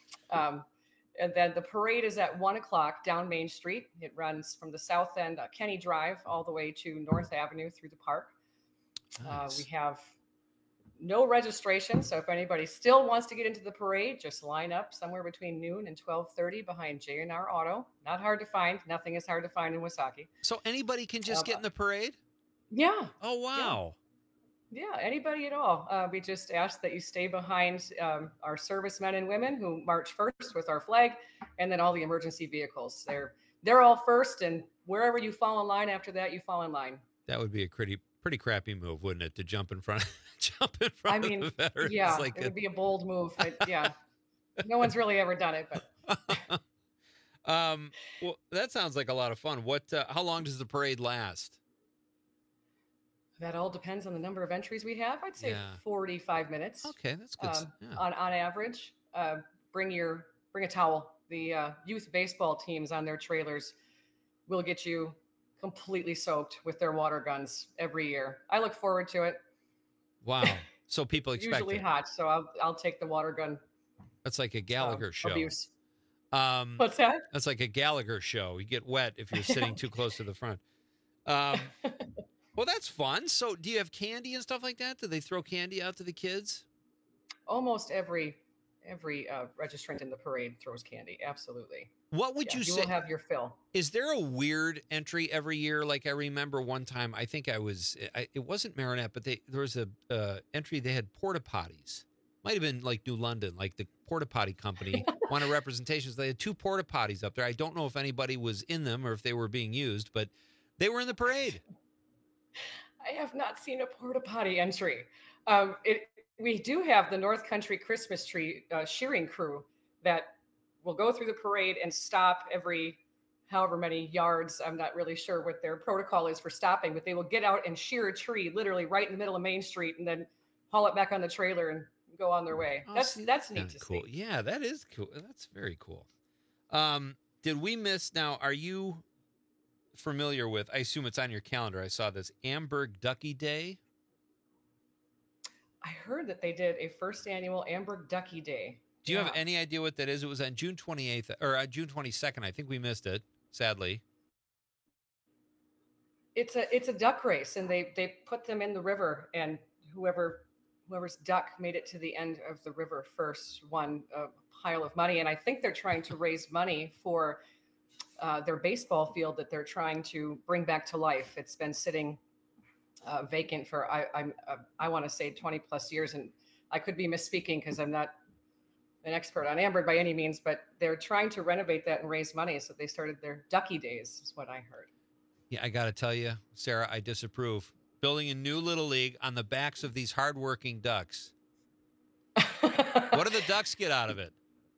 And then the parade is at 1 o'clock down Main Street. It runs from the south end, Kenny Drive, all the way to North Avenue through the park. Nice. We have no registration, so if anybody still wants to get into the parade, just line up somewhere between noon and 12:30 behind J&R Auto. Not hard to find. Nothing is hard to find in Woosaki. So anybody can just get in the parade? Yeah. Oh, wow. Yeah, anybody at all. We just ask that you stay behind our servicemen and women who march first with our flag, and then all the emergency vehicles. They're all first, and wherever you fall in line after that, you fall in line. That would be a pretty crappy move, wouldn't it, to jump in front of the veterans? Yeah, it would be a bold move. Yeah, no one's really ever done it, but. Well, that sounds like a lot of fun. How long does the parade last? That all depends on the number of entries we have. I'd say 45 minutes. Okay, that's good. On average. Bring a towel. The youth baseball teams on their trailers will get you completely soaked with their water guns every year. I look forward to it. Wow. So people expect usually it. Hot, so I'll take the water gun. That's like a Gallagher show. Abuse. What's that? That's like a Gallagher show. You get wet if you're sitting too close to the front. Well, that's fun. So do you have candy and stuff like that? Do they throw candy out to the kids? Almost every registrant in the parade throws candy. Absolutely. What would you say? You will have your fill. Is there a weird entry every year? Like I remember one time, I think it wasn't Marinette, but there was a entry. They had porta potties. Might have been like New London, like the porta potty company wanted representations. They had 2 porta potties up there. I don't know if anybody was in them or if they were being used, but they were in the parade. I have not seen a porta potty entry. We do have the North Country Christmas tree shearing crew that will go through the parade and stop every however many yards. I'm not really sure what their protocol is for stopping, but they will get out and shear a tree literally right in the middle of Main Street and then haul it back on the trailer and go on their way. Oh, that's neat to cool. see. Yeah, that is cool. That's very cool. Did we miss now? Are you familiar with, I assume it's on your calendar, I saw this, Amberg Ducky Day? I heard that they did a first annual Amberg Ducky Day. Do you have any idea what that is? It was on June 28th or June 22nd. I think we missed it, sadly. It's a duck race, and they put them in the river, and whoever's duck made it to the end of the river first won a pile of money. And I think they're trying to raise money for their baseball field that they're trying to bring back to life. It's been sitting vacant for I want to say 20 plus years, and I could be misspeaking because I'm not an expert on Amberg by any means, but they're trying to renovate that and raise money. So they started their Ducky Days, is what I heard. Yeah, I got to tell you, Sarah, I disapprove. Building a new little league on the backs of these hardworking ducks. What do the ducks get out of it?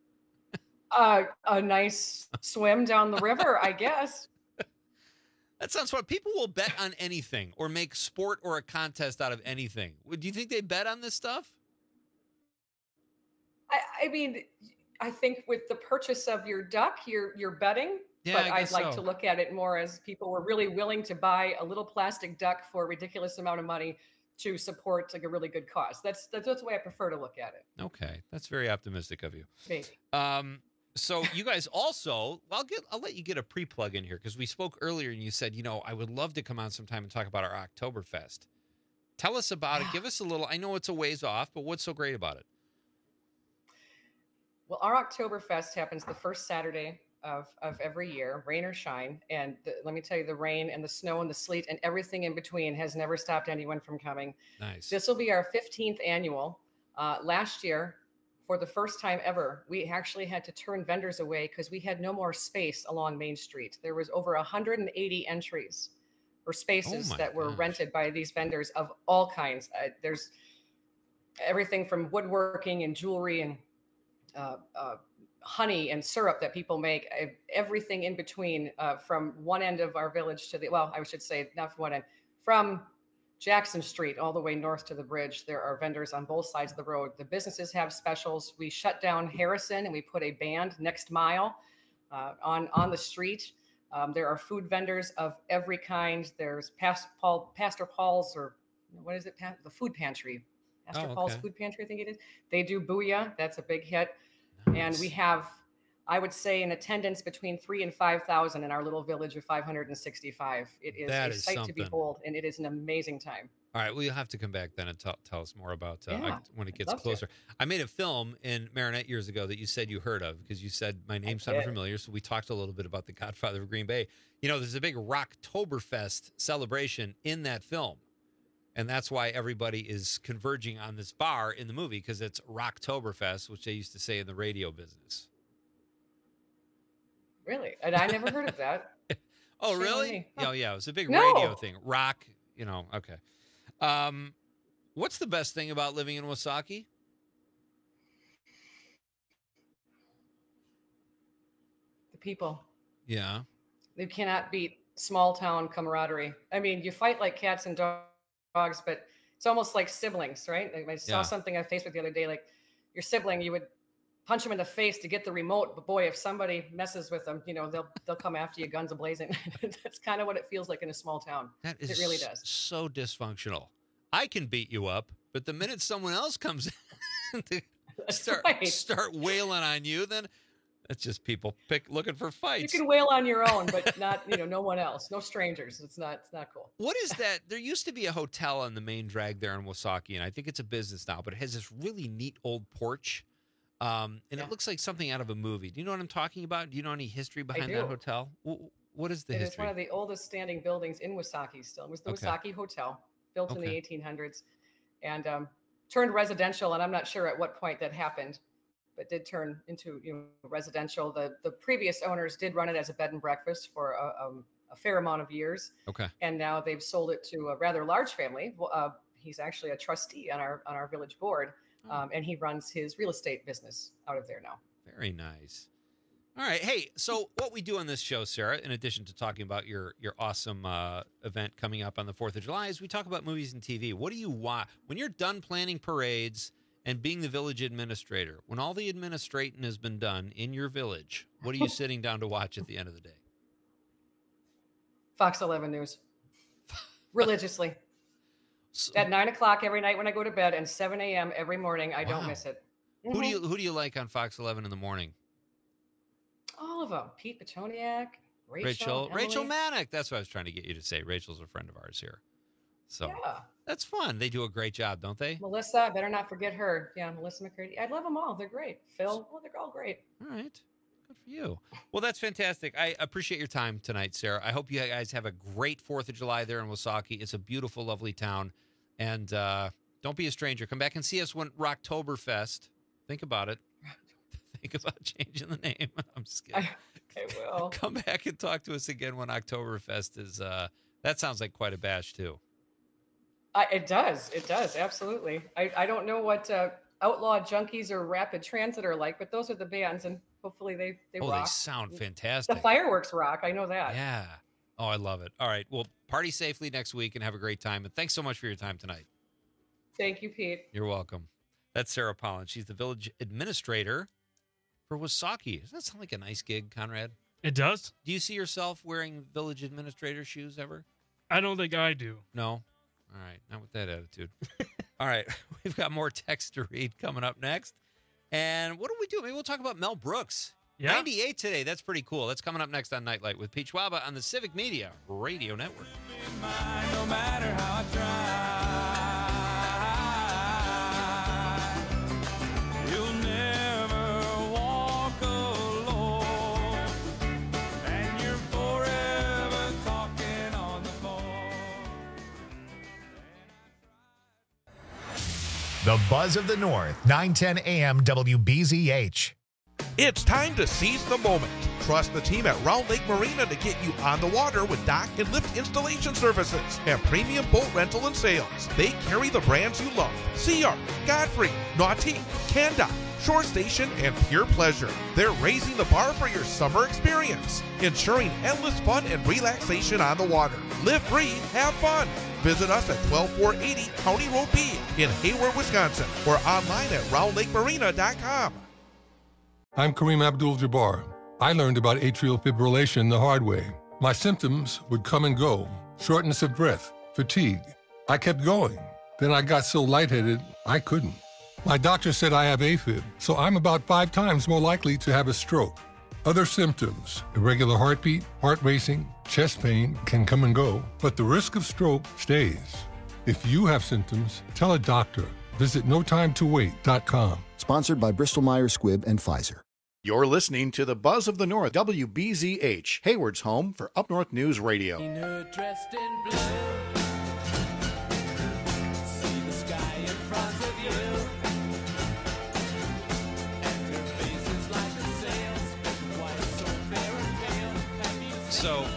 A nice swim down the river, I guess. That sounds fun. People will bet on anything or make sport or a contest out of anything. Do you think they bet on this stuff? I mean, I think with the purchase of your duck, you're betting. Yeah, but I'd like to look at it more as people were really willing to buy a little plastic duck for a ridiculous amount of money to support like a really good cause. That's the way I prefer to look at it. Okay, that's very optimistic of you. Maybe. So you guys also, I'll let you get a pre-plug in here because we spoke earlier and you said, I would love to come on sometime and talk about our Oktoberfest. Tell us about it. Give us a little. I know it's a ways off, but what's so great about it? Well, our Oktoberfest happens the first Saturday of every year, rain or shine. And let me tell you, the rain and the snow and the sleet and everything in between has never stopped anyone from coming. Nice. This will be our 15th annual. Last year, for the first time ever, we actually had to turn vendors away because we had no more space along Main Street. There was over 180 entries or spaces that were rented by these vendors of all kinds. There's everything from woodworking and jewelry and honey and syrup that people make, everything in between, from one end of our village to I should say not from one end, from Jackson Street all the way north to the bridge. There are vendors on both sides of the road. The businesses have specials. We shut down Harrison and we put a band next mile on the street. There are food vendors of every kind. There's Pastor Paul's, or what is it? The food pantry. Pastor Paul's Food Pantry, I think it is. They do Booyah. That's a big hit. Nice. And we have, I would say, in attendance between 3,000 and 5,000 in our little village of 565. It is a sight to behold, and it is an amazing time. All right, well, you'll have to come back then and tell us more about when it gets closer. I made a film in Marinette years ago that you said you heard of because you said my name sounded familiar, so we talked a little bit about the Godfather of Green Bay. You know, there's a big Rocktoberfest celebration in that film. And that's why everybody is converging on this bar in the movie, because it's Rocktoberfest, which they used to say in the radio business. Really? And I never heard of that. Oh, really? Oh, yeah. It was a big radio thing. Rock, okay. What's the best thing about living in Woosaki? The people. Yeah. You cannot beat small town camaraderie. I mean, you fight like cats and dogs, but it's almost like siblings, right? Like I saw something on Facebook the other day, like your sibling, you would punch him in the face to get the remote, but boy, if somebody messes with them, they'll come after you, guns a-blazing. That's kind of what it feels like in a small town. It really does. So dysfunctional. I can beat you up, but the minute someone else comes in to start wailing on you, then it's just people looking for fights. You can wail on your own, but not, no one else, no strangers. It's not cool. What is that? There used to be a hotel on the main drag there in Woosaki, and I think it's a business now, but it has this really neat old porch. It looks like something out of a movie. Do you know what I'm talking about? Do you know any history behind that hotel? What is the history? It's one of the oldest standing buildings in Woosaki still. It was the Woosaki Hotel, built in the 1800s, and turned residential, and I'm not sure at what point that happened, but did turn into residential. The previous owners did run it as a bed and breakfast for a fair amount of years. Okay. And now they've sold it to a rather large family. He's actually a trustee on our village board, and he runs his real estate business out of there now. Very nice. All right. Hey, so what we do on this show, Sarah, in addition to talking about your awesome event coming up on the 4th of July, is we talk about movies and TV. What do you want when you're done planning parades and being the village administrator? When all the administrating has been done in your village, what are you sitting down to watch at the end of the day? Fox 11 News. Religiously. At 9 o'clock every night when I go to bed and 7 a.m. every morning. I don't miss it. Mm-hmm. Who do you like on Fox 11 in the morning? All of them. Pete Petoniak, Rachel Manick. That's what I was trying to get you to say. Rachel's a friend of ours here. So that's fun. They do a great job, don't they? Melissa, better not forget her. Yeah, Melissa McCurdy. I love them all. They're great. Phil, they're all great. All right. Good for you. Well, that's fantastic. I appreciate your time tonight, Sarah. I hope you guys have a great 4th of July there in Woosaki. It's a beautiful, lovely town. And don't be a stranger. Come back and see us when Rocktoberfest. Think about it. Think about changing the name. I'm just kidding. I will. Come back and talk to us again when Oktoberfest is. That sounds like quite a bash, too. It does. It does. Absolutely. I don't know what Outlaw Junkies or Rapid Transit are like, but those are the bands, and hopefully they rock. They sound fantastic. The fireworks rock. I know that. Yeah. Oh, I love it. All right. Well, party safely next week and have a great time. And thanks so much for your time tonight. Thank you, Pete. You're welcome. That's Sarah Pollen. She's the village administrator for Woosaki. Does that sound like a nice gig, Conrad? It does. Do you see yourself wearing village administrator shoes ever? I don't think I do. No? All right. Not with that attitude. All right. We've got more text to read coming up next. And what do we do? Maybe we'll talk about Mel Brooks. Yeah. 98 today. That's pretty cool. That's coming up next on Nightlight with Pete Schwaba on the Civic Media Radio Network. No matter how I try, you'll never walk alone. The Buzz of the North, 910 AM WBZH. It's time to seize the moment. Trust the team at Round Lake Marina to get you on the water with dock and lift installation services and premium boat rental and sales. They carry the brands you love: Sea Art, Godfrey, Nautique, Canda, Shore Station, and Pure Pleasure. They're raising the bar for your summer experience, ensuring endless fun and relaxation on the water. Live free, have fun. Visit us at 12480 County Road B in Hayward, Wisconsin, or online at roundlakemarina.com. I'm Kareem Abdul-Jabbar. I learned about atrial fibrillation the hard way. My symptoms would come and go: shortness of breath, fatigue. I kept going. Then I got so lightheaded, I couldn't. My doctor said I have AFib, so I'm about 5 times more likely to have a stroke. Other symptoms: irregular heartbeat, heart racing, chest pain can come and go, but the risk of stroke stays. If you have symptoms, tell a doctor. Visit notimetowait.com. Sponsored by Bristol-Myers Squibb and Pfizer. You're listening to the Buzz of the North, WBZH, Hayward's home for Up North News Radio. So,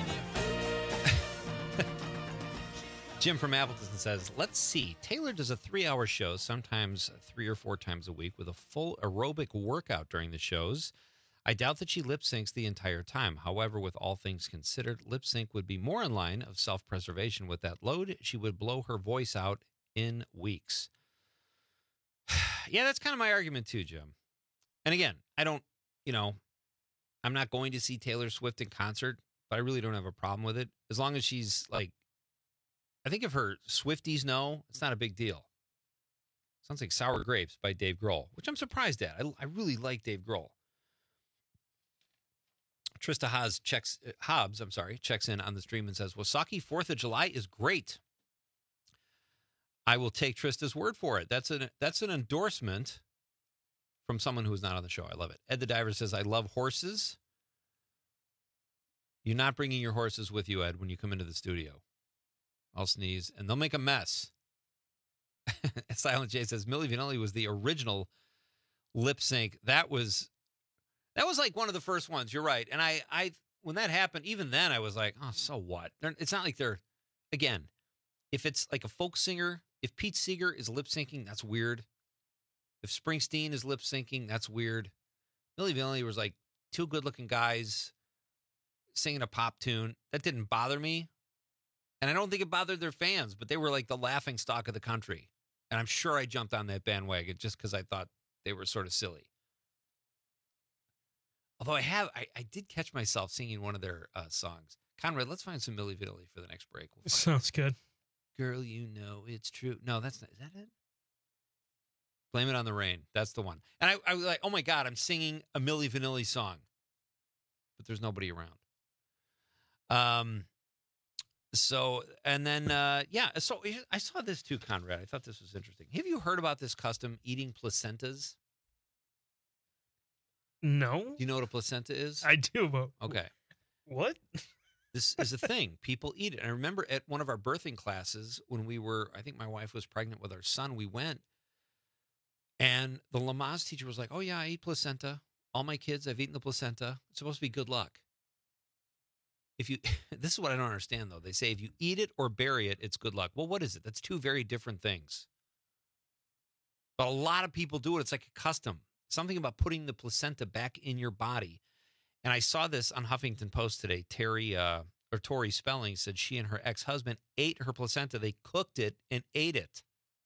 Jim from Appleton says, let's see. Taylor does a 3-hour show, sometimes 3 or 4 times a week, with a full aerobic workout during the shows. I doubt that she lip syncs the entire time. However, with all things considered, lip sync would be more in line of self-preservation. With that load, she would blow her voice out in weeks. Yeah, that's kind of my argument too, Jim. And again, I don't, I'm not going to see Taylor Swift in concert, but I really don't have a problem with it. As long as she's like, I think if her Swifties know, it's not a big deal. Sounds like Sour Grapes by Dave Grohl, which I'm surprised at. I really like Dave Grohl. Trista Hobbs checks in on the stream and says, Wasaki 4th of July is great. I will take Trista's word for it. That's an endorsement from someone who is not on the show. I love it. Ed the Diver says, I love horses. You're not bringing your horses with you, Ed, when you come into the studio. I'll sneeze, and they'll make a mess. Silent J says, Milli Vanilli was the original lip sync. That was like one of the first ones. You're right. And I when that happened, even then I was like, oh, so what? It's not like again, if it's like a folk singer, if Pete Seeger is lip syncing, that's weird. If Springsteen is lip syncing, that's weird. Milli Vanilli was like 2 good looking guys singing a pop tune. That didn't bother me. And I don't think it bothered their fans, but they were like the laughing stock of the country. And I'm sure I jumped on that bandwagon just because I thought they were sort of silly. Although I did catch myself singing one of their songs. Conrad, let's find some Milli Vanilli for the next break. Sounds good. Girl, you know it's true. No, that's not. Is that it? Blame It on the Rain. That's the one. And I was like, oh my God, I'm singing a Milli Vanilli song. But there's nobody around. So I saw this too, Conrad. I thought this was interesting. Have you heard about this custom eating placentas? No. Do you know what a placenta is? I do, but okay. What? This is a thing. People eat it. And I remember at one of our birthing classes when I think my wife was pregnant with our son, we went. And the Lamaze teacher was like, oh yeah, I eat placenta. All my kids, I've eaten the placenta. It's supposed to be good luck. This is what I don't understand, though. They say if you eat it or bury it, it's good luck. Well, what is it? That's 2 very different things. But a lot of people do it. It's like a custom. Something about putting the placenta back in your body. And I saw this on Huffington Post today. Tori Spelling said she and her ex-husband ate her placenta. They cooked it and ate it.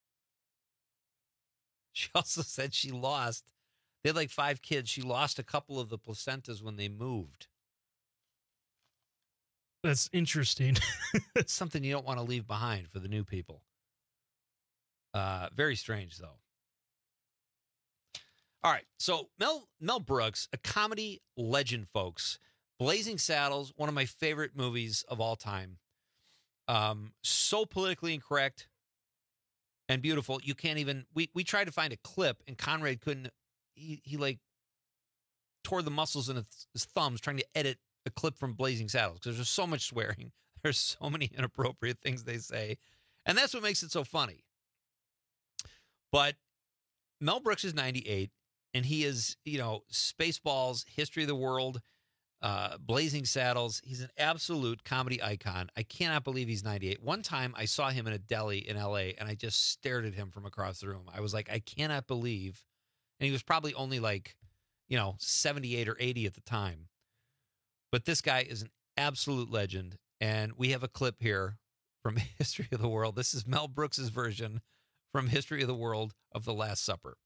She also said they had like 5 kids. She lost a couple of the placentas when they moved. That's interesting. It's something you don't want to leave behind for the new people. Very strange, though. All right, so Mel Brooks, a comedy legend, folks. Blazing Saddles, one of my favorite movies of all time. So politically incorrect and beautiful. You can't even... We tried to find a clip, and Conrad couldn't... He like tore the muscles in his thumbs trying to edit a clip from Blazing Saddles because there's so much swearing. There's so many inappropriate things they say. And that's what makes it so funny. But Mel Brooks is 98, and he is, Spaceballs, History of the World, Blazing Saddles. He's an absolute comedy icon. I cannot believe he's 98. One time I saw him in a deli in L.A., and I just stared at him from across the room. I was like, I cannot believe. And he was probably only 78 or 80 at the time. But this guy is an absolute legend, and we have a clip here from History of the World. This is Mel Brooks' version from History of the World of The Last Supper.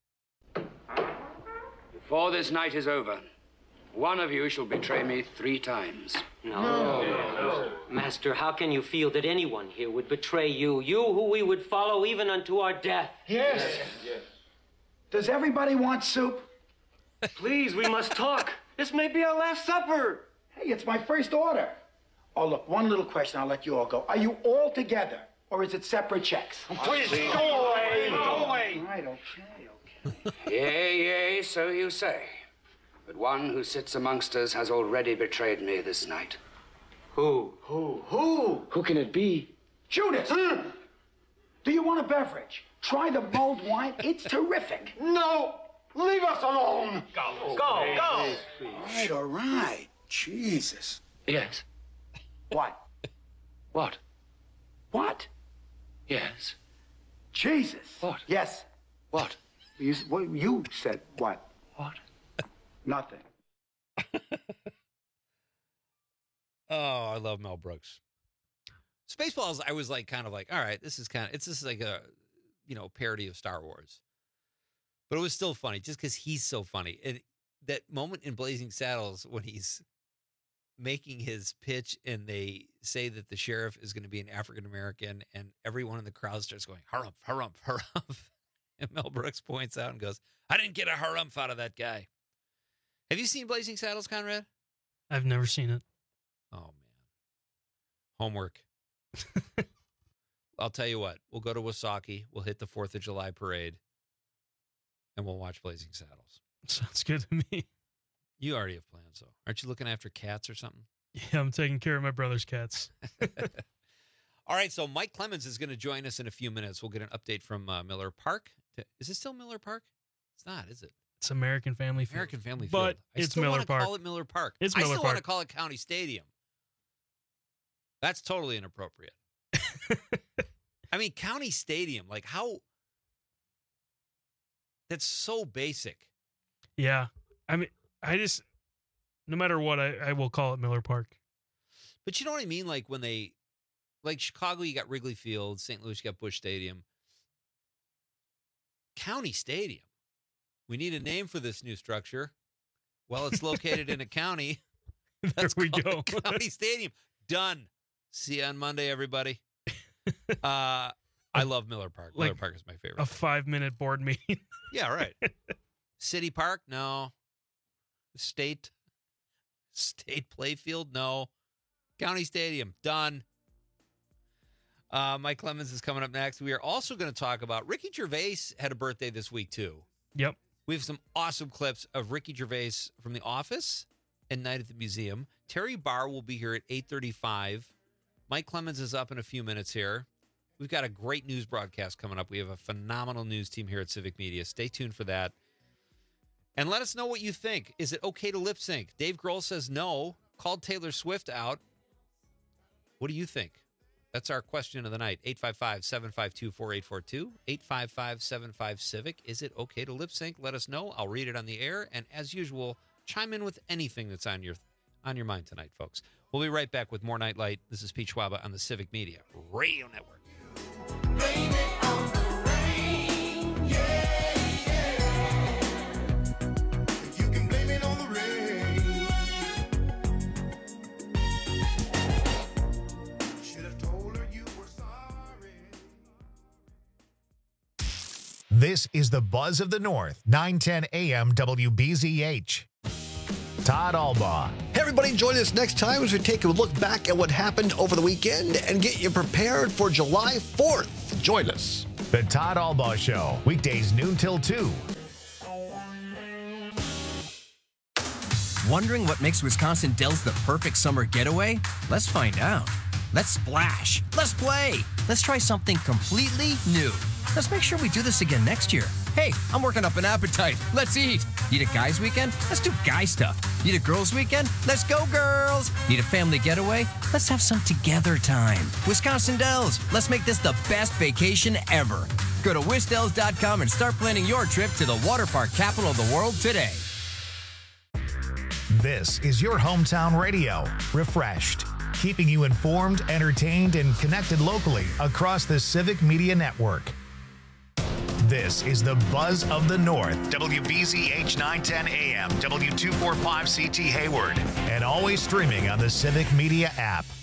Before this night is over, one of you shall betray me 3 times. No. Master, how can you feel that anyone here would betray you? You who we would follow even unto our death. Yes. Does everybody want soup? Please, we must talk. This may be our last supper. Hey, it's my first order. Oh, look, one little question, I'll let you all go. Are you all together, or is it separate checks? Please, go away. Go away. All right, okay. Yea, so you say. But one who sits amongst us has already betrayed me this night. Who? Who can it be? Judas! Do you want a beverage? Try the mulled wine. It's terrific. No! Leave us alone! Go! All right. Jesus. Yes. What? What? What? Yes. Jesus. What? Yes. What? You said what? What? Nothing. Oh, I love Mel Brooks. Spaceballs, I was all right, this is like a, parody of Star Wars. But it was still funny just because he's so funny. And that moment in Blazing Saddles when he's making his pitch and they say that the sheriff is going to be an African-American and everyone in the crowd starts going, harumph, harumph, harumph. And Mel Brooks points out and goes, I didn't get a harumph out of that guy. Have you seen Blazing Saddles, Conrad? I've never seen it. Oh, man. Homework. I'll tell you what. We'll go to Wasaki. We'll hit the 4th of July parade. And we'll watch Blazing Saddles. Sounds good to me. You already have plans, though. Aren't you looking after cats or something? Yeah, I'm taking care of my brother's cats. All right, so Mike Clemens is going to join us in a few minutes. We'll get an update from Miller Park. Is it still Miller Park? It's not, is it? It's American Family Field. American Family Field. But it's Miller Park. I still want to call it Miller Park. It's I Miller still Park. want to call it County Stadium. That's totally inappropriate. I mean, County Stadium, how... That's so basic. Yeah. I mean, no matter what, I will call it Miller Park. But you know what I mean? When they, Chicago, you got Wrigley Field, St. Louis, you got Busch Stadium. County Stadium. We need a name for this new structure. Well, it's located in a county. There we go. County Stadium. Done. See you on Monday, everybody. I love Miller Park. Miller Park is my favorite. A 5-minute board meeting. Yeah, right. City Park? No. State Playfield? No. County Stadium? Done. Mike Clemens is coming up next. We are also going to talk about Ricky Gervais had a birthday this week, too. Yep. We have some awesome clips of Ricky Gervais from The Office and Night at the Museum. Terry Barr will be here at 8:35. Mike Clemens is up in a few minutes here. We've got a great news broadcast coming up. We have a phenomenal news team here at Civic Media. Stay tuned for that. And let us know what you think. Is it okay to lip sync? Dave Grohl says no. Called Taylor Swift out. What do you think? That's our question of the night. 855-752-4842. 855-75-CIVIC. Is it okay to lip sync? Let us know. I'll read it on the air. And as usual, chime in with anything that's on your mind tonight, folks. We'll be right back with more Nightlight. This is Pete Schwaba on the Civic Media Radio Network. Blame it on the rain, yeah, yeah. You can blame it on the rain. Should have told her you were sorry. This is the Buzz of the North, 910 AM WBZH. Todd Albaugh. Hey, everybody, join us next time as we take a look back at what happened over the weekend and get you prepared for July 4th. Join us. The Todd Albaugh Show, weekdays noon till 2. Wondering what makes Wisconsin Dells the perfect summer getaway? Let's find out. Let's splash. Let's play. Let's try something completely new. Let's make sure we do this again next year. Hey, I'm working up an appetite. Let's eat. Need a guys' weekend? Let's do guy stuff. Need a girls' weekend? Let's go, girls. Need a family getaway? Let's have some together time. Wisconsin Dells, let's make this the best vacation ever. Go to wisdells.com and start planning your trip to the water park capital of the world today. This is your hometown radio, Refreshed, keeping you informed, entertained, and connected locally across the Civic Media Network. This is the Buzz of the North, WBZH 910 AM, W245CT Hayward, and always streaming on the Civic Media app.